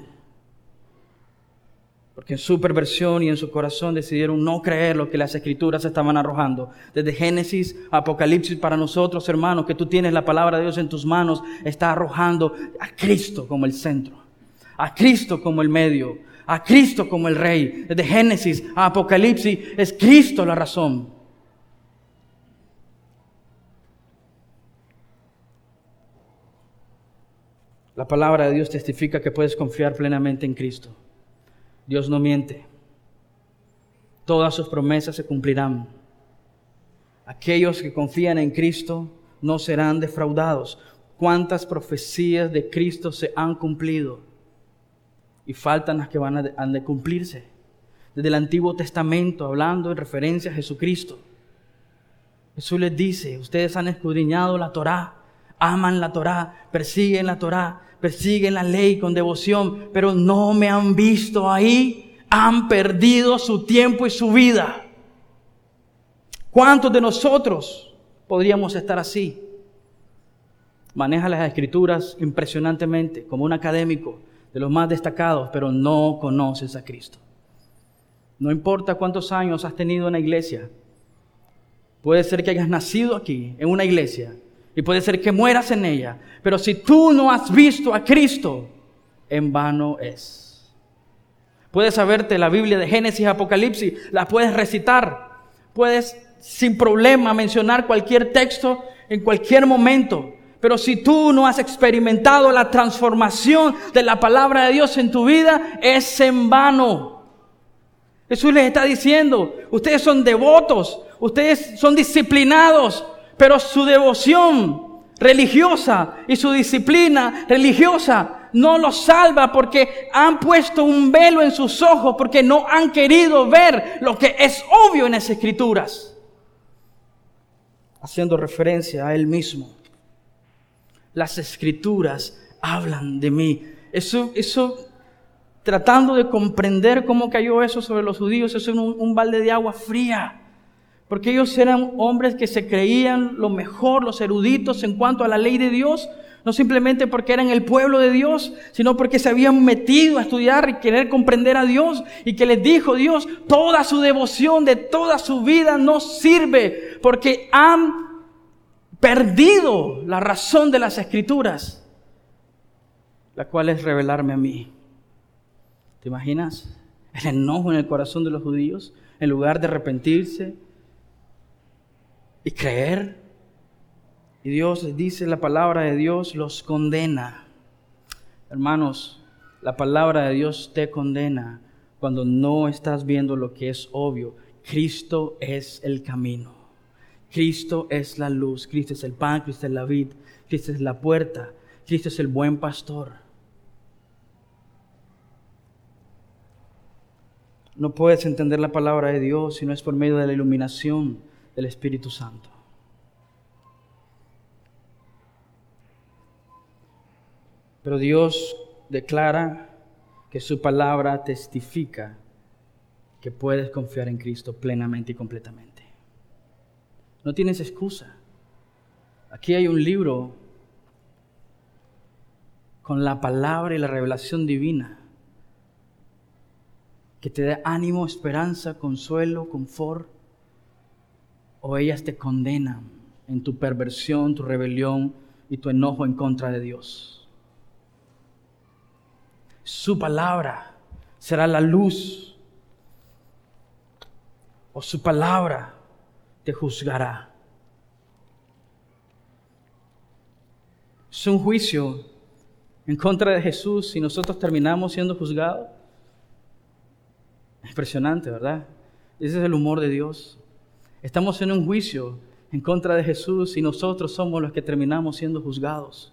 Porque en su perversión y en su corazón decidieron no creer lo que las Escrituras estaban arrojando. Desde Génesis a Apocalipsis, para nosotros, hermanos, que tú tienes la palabra de Dios en tus manos, está arrojando a Cristo como el centro, a Cristo como el medio, a Cristo como el Rey. Desde Génesis a Apocalipsis es Cristo la razón. La palabra de Dios testifica que puedes confiar plenamente en Cristo. Dios no miente. Todas sus promesas se cumplirán. Aquellos que confían en Cristo no serán defraudados. ¿Cuántas profecías de Cristo se han cumplido? Y faltan las que van a, han de cumplirse. Desde el Antiguo Testamento, hablando en referencia a Jesucristo. Jesús les dice, ustedes han escudriñado la Torá, aman la Torá, persiguen la Torá, persiguen la ley con devoción, pero no me han visto ahí, han perdido su tiempo y su vida. ¿Cuántos de nosotros podríamos estar así? Maneja las Escrituras impresionantemente, como un académico de los más destacados, pero no conoces a Cristo. No importa cuántos años has tenido en la iglesia, puede ser que hayas nacido aquí, en una iglesia, y puede ser que mueras en ella, pero si tú no has visto a Cristo, en vano es. Puedes saberte la Biblia de Génesis, Apocalipsis, la puedes recitar, puedes sin problema mencionar cualquier texto en cualquier momento, pero si tú no has experimentado la transformación de la palabra de Dios en tu vida, es en vano. Jesús les está diciendo, ustedes son devotos, ustedes son disciplinados, pero su devoción religiosa y su disciplina religiosa no los salva porque han puesto un velo en sus ojos, porque no han querido ver lo que es obvio en las Escrituras. Haciendo referencia a él mismo. Las Escrituras hablan de mí. Eso, eso, tratando de comprender cómo cayó eso sobre los judíos, eso es un, un balde de agua fría. Porque ellos eran hombres que se creían lo mejor, los eruditos en cuanto a la ley de Dios, no simplemente porque eran el pueblo de Dios, sino porque se habían metido a estudiar y querer comprender a Dios, y que les dijo Dios, toda su devoción de toda su vida no sirve, porque han perdido la razón de las Escrituras, la cual es revelarme a mí. ¿Te imaginas el enojo en el corazón de los judíos? En lugar de arrepentirse y creer. Y Dios les dice, la palabra de Dios los condena. Hermanos, la palabra de Dios te condena cuando no estás viendo lo que es obvio. Cristo es el camino. Cristo es la luz. Cristo es el pan. Cristo es la vid. Cristo es la puerta. Cristo es el buen pastor. No puedes entender la palabra de Dios si no es por medio de la iluminación del Espíritu Santo. Pero Dios declara que su palabra testifica que puedes confiar en Cristo plenamente y completamente. No tienes excusa. Aquí hay un libro con la palabra y la revelación divina que te da ánimo, esperanza, consuelo, confort, o ellas te condenan en tu perversión, tu rebelión y tu enojo en contra de Dios. Su palabra será la luz, o su palabra te juzgará. Es un juicio en contra de Jesús si nosotros terminamos siendo juzgados. Impresionante, ¿verdad? Ese es el humor de Dios. Estamos en un juicio en contra de Jesús y nosotros somos los que terminamos siendo juzgados.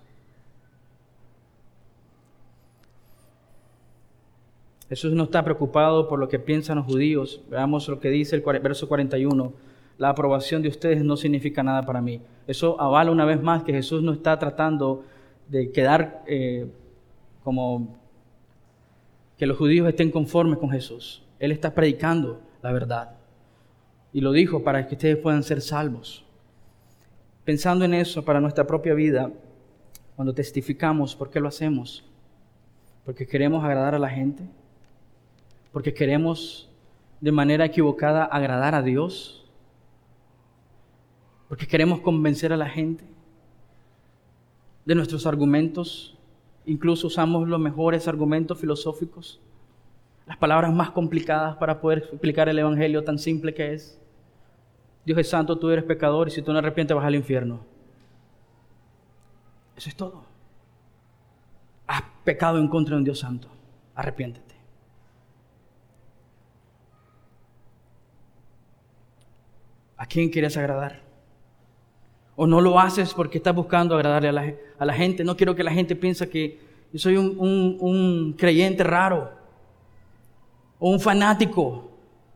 Jesús no está preocupado por lo que piensan los judíos. Veamos lo que dice el verso cuarenta y uno. La aprobación de ustedes no significa nada para mí. Eso avala una vez más que Jesús no está tratando de quedar eh, como que los judíos estén conformes con Jesús. Él está predicando la verdad. Y lo dijo para que ustedes puedan ser salvos. Pensando en eso para nuestra propia vida, cuando testificamos, ¿por qué lo hacemos? ¿Porque queremos agradar a la gente? ¿Porque queremos de manera equivocada agradar a Dios? ¿Porque queremos convencer a la gente de nuestros argumentos? Incluso usamos los mejores argumentos filosóficos, las palabras más complicadas para poder explicar el evangelio tan simple que es. Dios es santo, tú eres pecador y si tú no arrepientes vas al infierno. Eso es todo. Has pecado en contra de un Dios santo. Arrepiéntete. ¿A quién quieres agradar? ¿O no lo haces porque estás buscando agradarle a la, a la gente? No quiero que la gente piense que yo soy un, un, un creyente raro o un fanático.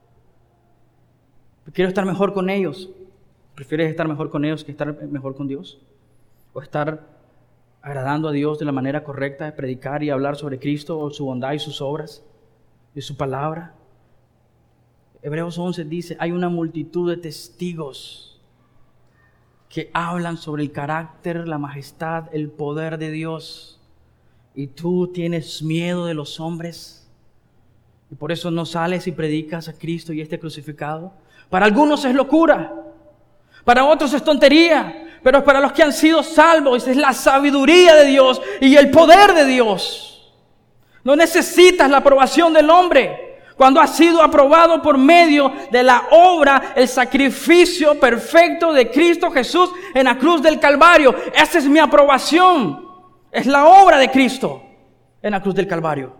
Quiero estar mejor con ellos. ¿Prefieres estar mejor con ellos que estar mejor con Dios? ¿O estar agradando a Dios de la manera correcta de predicar y hablar sobre Cristo o su bondad y sus obras y su palabra? Hebreos once dice, hay una multitud de testigos que hablan sobre el carácter, la majestad, el poder de Dios. Y tú tienes miedo de los hombres. Y por eso no sales y predicas a Cristo y este crucificado. Para algunos es locura. Para otros es tontería. Pero para los que han sido salvos es la sabiduría de Dios y el poder de Dios. No necesitas la aprobación del hombre. Cuando has sido aprobado por medio de la obra, el sacrificio perfecto de Cristo Jesús en la cruz del Calvario. Esa es mi aprobación. Es la obra de Cristo en la cruz del Calvario.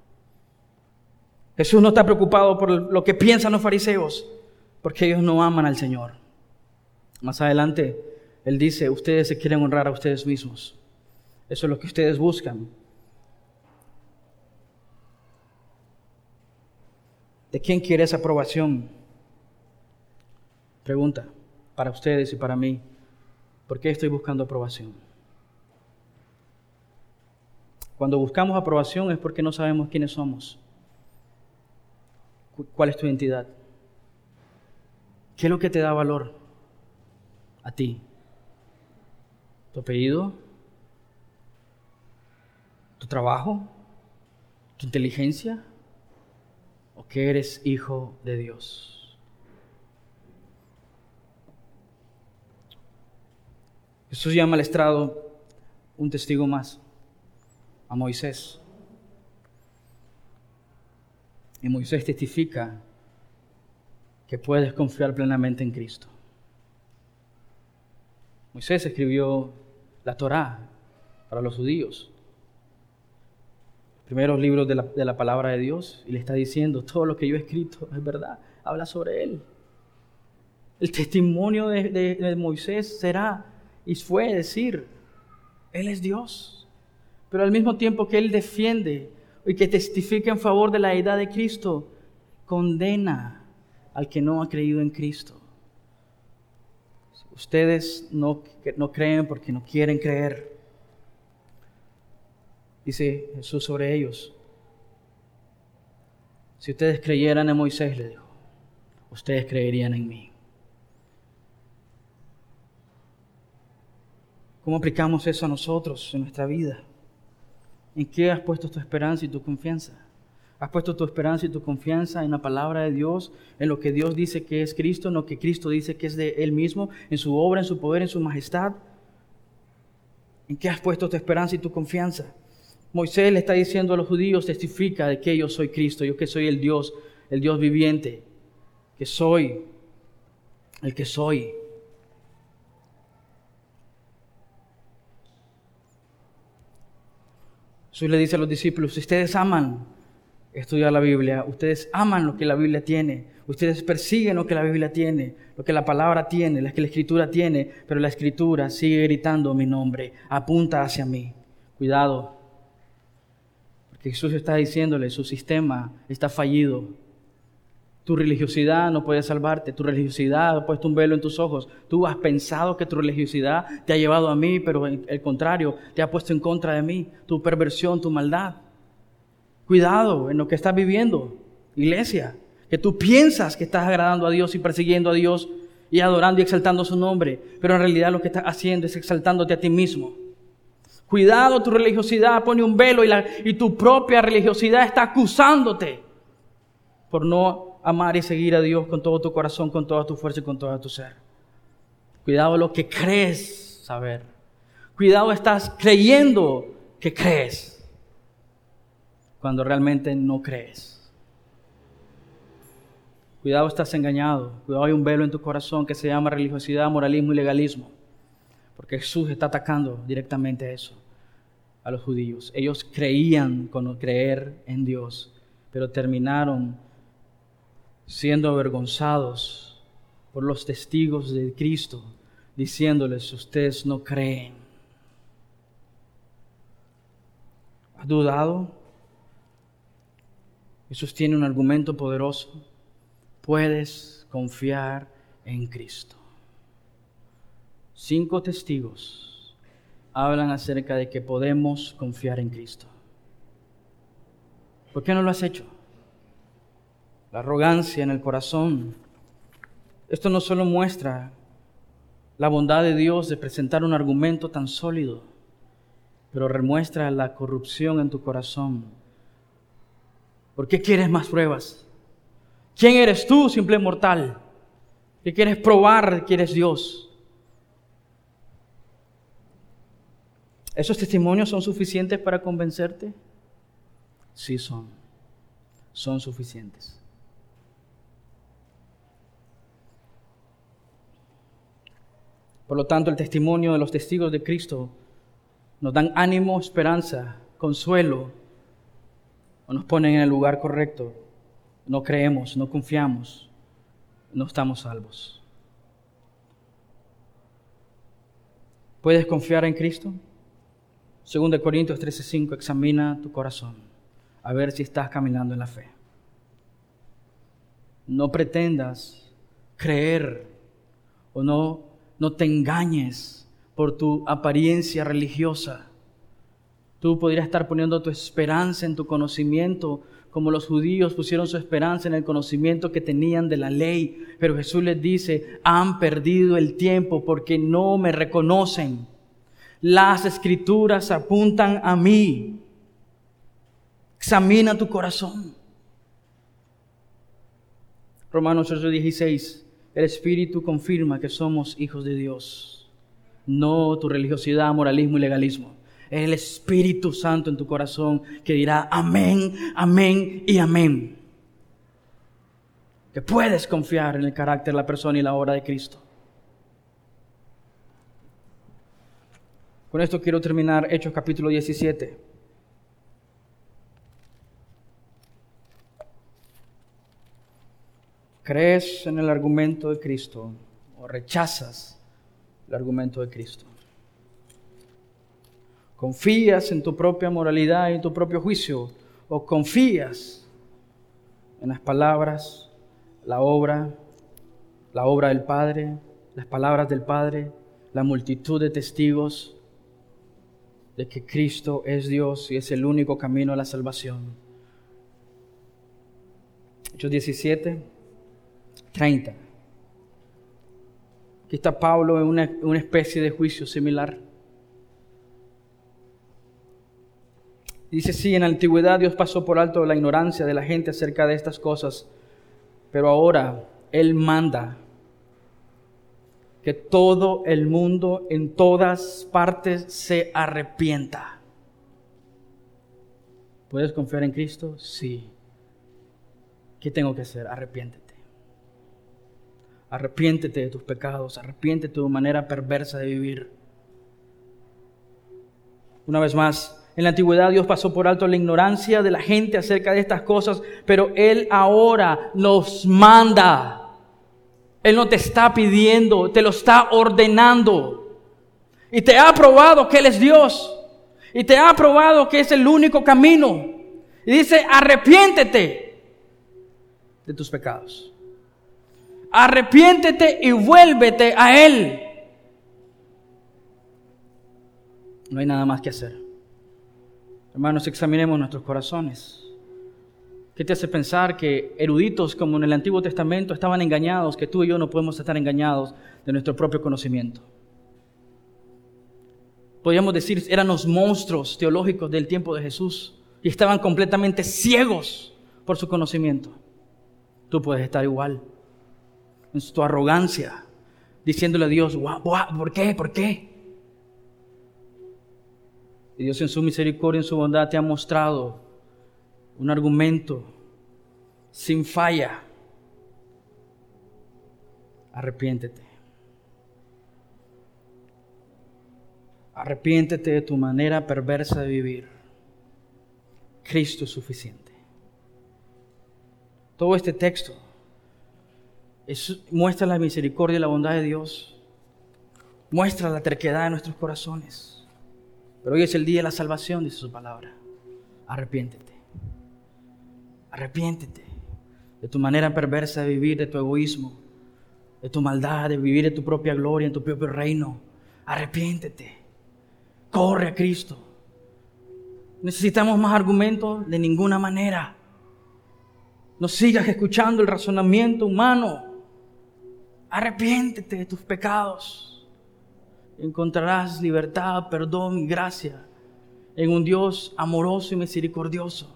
Jesús no está preocupado por lo que piensan los fariseos, porque ellos no aman al Señor. Más adelante, Él dice, ustedes se quieren honrar a ustedes mismos. Eso es lo que ustedes buscan. ¿De quién quiere esa aprobación? Pregunta para ustedes y para mí. ¿Por qué estoy buscando aprobación? Cuando buscamos aprobación es porque no sabemos quiénes somos. ¿Cuál es tu identidad? ¿Qué es lo que te da valor a ti? ¿Tu apellido? ¿Tu trabajo? ¿Tu inteligencia? ¿O que eres hijo de Dios? Jesús llama al estrado un testigo más, a Moisés. Y Moisés testifica que puedes confiar plenamente en Cristo. Moisés escribió la Torá para los judíos, primeros libros de la, de la palabra de Dios, y le está diciendo, todo lo que yo he escrito es verdad, habla sobre Él. El testimonio de, de, de Moisés será y fue decir, Él es Dios. Pero al mismo tiempo que Él defiende y que testifica en favor de la deidad de Cristo, condena al que no ha creído en Cristo. Ustedes no, no creen porque no quieren creer. Dice Jesús sobre ellos. Si ustedes creyeran en Moisés, le dijo, ustedes creerían en mí. ¿Cómo aplicamos eso a nosotros en nuestra vida? ¿En qué has puesto tu esperanza y tu confianza? ¿Has puesto tu esperanza y tu confianza en la palabra de Dios, en lo que Dios dice que es Cristo, en lo que Cristo dice que es de Él mismo, en su obra, en su poder, en su majestad? ¿En qué has puesto tu esperanza y tu confianza? Moisés le está diciendo a los judíos, testifica de que yo soy Cristo, yo que soy el Dios, el Dios viviente, que soy el que soy. Jesús le dice a los discípulos, si ustedes aman estudiar la Biblia, ustedes aman lo que la Biblia tiene, ustedes persiguen lo que la Biblia tiene, lo que la palabra tiene, lo que la Escritura tiene, pero la Escritura sigue gritando mi nombre, apunta hacia mí. Cuidado, porque Jesús está diciéndole, su sistema está fallido. Tu religiosidad no puede salvarte, tu religiosidad ha puesto un velo en tus ojos. Tú has pensado que tu religiosidad te ha llevado a mí, pero al contrario, te ha puesto en contra de mí, tu perversión, tu maldad. Cuidado en lo que estás viviendo, iglesia, que tú piensas que estás agradando a Dios y persiguiendo a Dios y adorando y exaltando su nombre, pero en realidad lo que estás haciendo es exaltándote a ti mismo. Cuidado, tu religiosidad pone un velo y, la, y tu propia religiosidad está acusándote por no amar y seguir a Dios con todo tu corazón, con toda tu fuerza y con todo tu ser. Cuidado lo que crees saber. Cuidado estás creyendo que crees, cuando realmente no crees. Cuidado estás engañado. Cuidado hay un velo en tu corazón que se llama religiosidad, moralismo y legalismo. Porque Jesús está atacando directamente eso a los judíos. Ellos creían con creer en Dios, pero terminaron siendo avergonzados por los testigos de Cristo, diciéndoles, ustedes no creen. ¿Has dudado? Jesús tiene un argumento poderoso. Puedes confiar en Cristo. Cinco testigos hablan acerca de que podemos confiar en Cristo. ¿Por qué no lo has hecho? La arrogancia en el corazón. Esto no solo muestra la bondad de Dios de presentar un argumento tan sólido, pero demuestra la corrupción en tu corazón. ¿Por qué quieres más pruebas? ¿Quién eres tú, simple mortal? ¿Qué quieres probar que eres Dios? ¿Esos testimonios son suficientes para convencerte? Sí son. Son suficientes. Por lo tanto, el testimonio de los testigos de Cristo nos dan ánimo, esperanza, consuelo, o nos ponen en el lugar correcto. No creemos, no confiamos, no estamos salvos. ¿Puedes confiar en Cristo? Segunda de Corintios trece cinco, examina tu corazón, a ver si estás caminando en la fe. No pretendas creer o no, no te engañes por tu apariencia religiosa. Tú podrías estar poniendo tu esperanza en tu conocimiento, como los judíos pusieron su esperanza en el conocimiento que tenían de la ley. Pero Jesús les dice, han perdido el tiempo porque no me reconocen. Las Escrituras apuntan a mí. Examina tu corazón. Romanos ocho dieciséis, el Espíritu confirma que somos hijos de Dios. No tu religiosidad, moralismo y legalismo. Es el Espíritu Santo en tu corazón que dirá amén, amén y amén. que puedes confiar en el carácter, la persona y la obra de Cristo. Con esto quiero terminar Hechos capítulo diecisiete. ¿Crees en el argumento de Cristo o rechazas el argumento de Cristo? ¿Confías en tu propia moralidad y en tu propio juicio? ¿O confías en las palabras, la obra, la obra del Padre, las palabras del Padre, la multitud de testigos de que Cristo es Dios y es el único camino a la salvación? Hechos diecisiete, treinta. Aquí está Pablo en una, una especie de juicio similar. Dice, sí, en la antigüedad Dios pasó por alto la ignorancia de la gente acerca de estas cosas, pero ahora Él manda que todo el mundo en todas partes se arrepienta. ¿Puedes confiar en Cristo? Sí. ¿Qué tengo que hacer? Arrepiéntete. Arrepiéntete de tus pecados, arrepiéntete de tu manera perversa de vivir. Una vez más, en la antigüedad Dios pasó por alto la ignorancia de la gente acerca de estas cosas, pero Él ahora nos manda. Él no te está pidiendo, te lo está ordenando. Y te ha probado que Él es Dios. Y te ha probado que es el único camino. Y dice, arrepiéntete de tus pecados. Arrepiéntete y vuélvete a Él. No hay nada más que hacer. Hermanos, examinemos nuestros corazones. ¿Qué te hace pensar que eruditos como en el Antiguo Testamento estaban engañados, que tú y yo no podemos estar engañados de nuestro propio conocimiento? Podríamos decir, eran los monstruos teológicos del tiempo de Jesús y estaban completamente ciegos por su conocimiento. Tú puedes estar igual, en tu arrogancia, diciéndole a Dios, "Guau, guau, ¿por qué? ¿Por qué?" Y Dios en su misericordia, en su bondad, te ha mostrado un argumento sin falla. Arrepiéntete. Arrepiéntete de tu manera perversa de vivir. Cristo es suficiente. Todo este texto es, muestra la misericordia y la bondad de Dios. Muestra la terquedad de nuestros corazones. Pero hoy es el día de la salvación, dice su palabra. Arrepiéntete. Arrepiéntete de tu manera perversa de vivir, de tu egoísmo, de tu maldad, de vivir en tu propia gloria, en tu propio reino. Arrepiéntete. Corre a Cristo. ¿Necesitamos más argumentos? De ninguna manera. No sigas escuchando el razonamiento humano. Arrepiéntete de tus pecados. Encontrarás libertad, perdón y gracia en un Dios amoroso y misericordioso.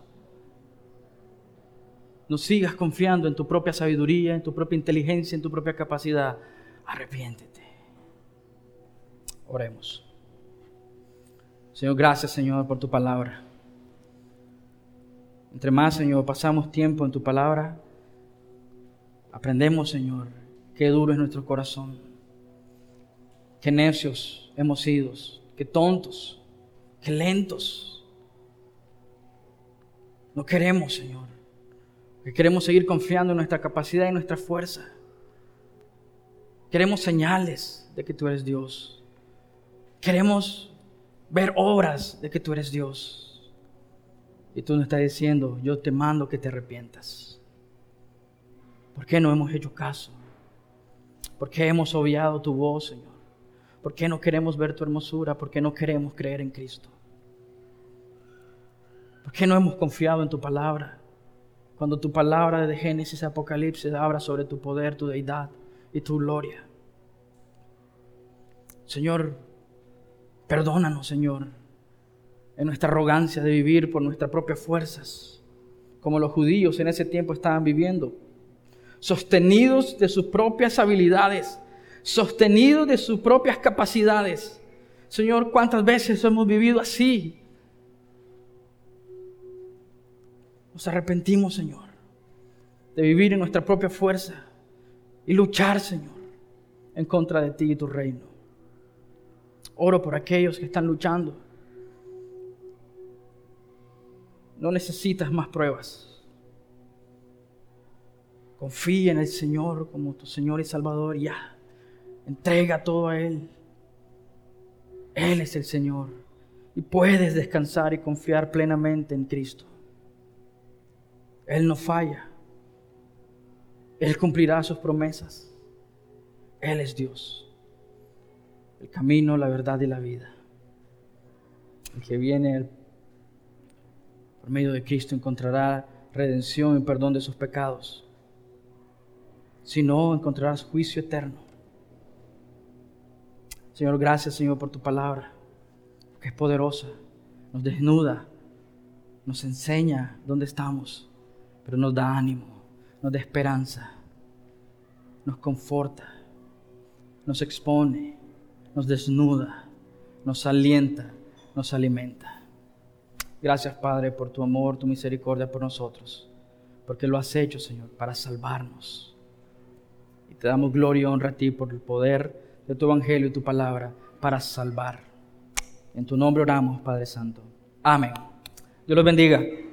No sigas confiando en tu propia sabiduría, en tu propia inteligencia, en tu propia capacidad. Arrepiéntete. Oremos. Señor, gracias, Señor, por tu palabra. Entre más, Señor, pasamos tiempo en tu palabra, aprendemos, Señor, qué duro es nuestro corazón, qué necios hemos sido, qué tontos, qué lentos. No queremos, Señor, que queremos seguir confiando en nuestra capacidad y nuestra fuerza. Queremos señales de que tú eres Dios. Queremos ver obras de que tú eres Dios. Y tú nos estás diciendo, yo te mando que te arrepientas. ¿Por qué no hemos hecho caso? ¿Por qué hemos obviado tu voz, Señor? ¿Por qué no queremos ver tu hermosura? ¿Por qué no queremos creer en Cristo? ¿Por qué no hemos confiado en tu palabra? Cuando tu palabra de Génesis a Apocalipsis habla sobre tu poder, tu deidad y tu gloria. Señor, perdónanos, Señor, en nuestra arrogancia de vivir por nuestras propias fuerzas, como los judíos en ese tiempo estaban viviendo, sostenidos de sus propias habilidades, sostenidos de sus propias capacidades. Señor, ¿cuántas veces hemos vivido así? Nos arrepentimos, Señor. de vivir en nuestra propia fuerza y luchar, Señor, en contra de ti y tu reino. Oro por aquellos que están luchando. No necesitas más pruebas. Confía en el Señor como tu Señor y Salvador y ya. Entrega todo a Él. Él es el Señor. Y puedes descansar y confiar plenamente en Cristo. Él no falla. Él cumplirá sus promesas. Él es Dios. El camino, la verdad y la vida. El que viene por medio de Cristo encontrará redención y perdón de sus pecados. Si no, encontrarás juicio eterno. Señor, gracias, Señor, por tu palabra, que es poderosa, nos desnuda, nos enseña dónde estamos, pero nos da ánimo, nos da esperanza, nos conforta, nos expone, nos desnuda, nos alienta, nos alimenta. Gracias, Padre, por tu amor, tu misericordia por nosotros, porque lo has hecho, Señor, para salvarnos. Y te damos gloria y honra a ti por el poder de tu evangelio y tu palabra para salvar. En tu nombre oramos, Padre Santo. Amén. Dios los bendiga.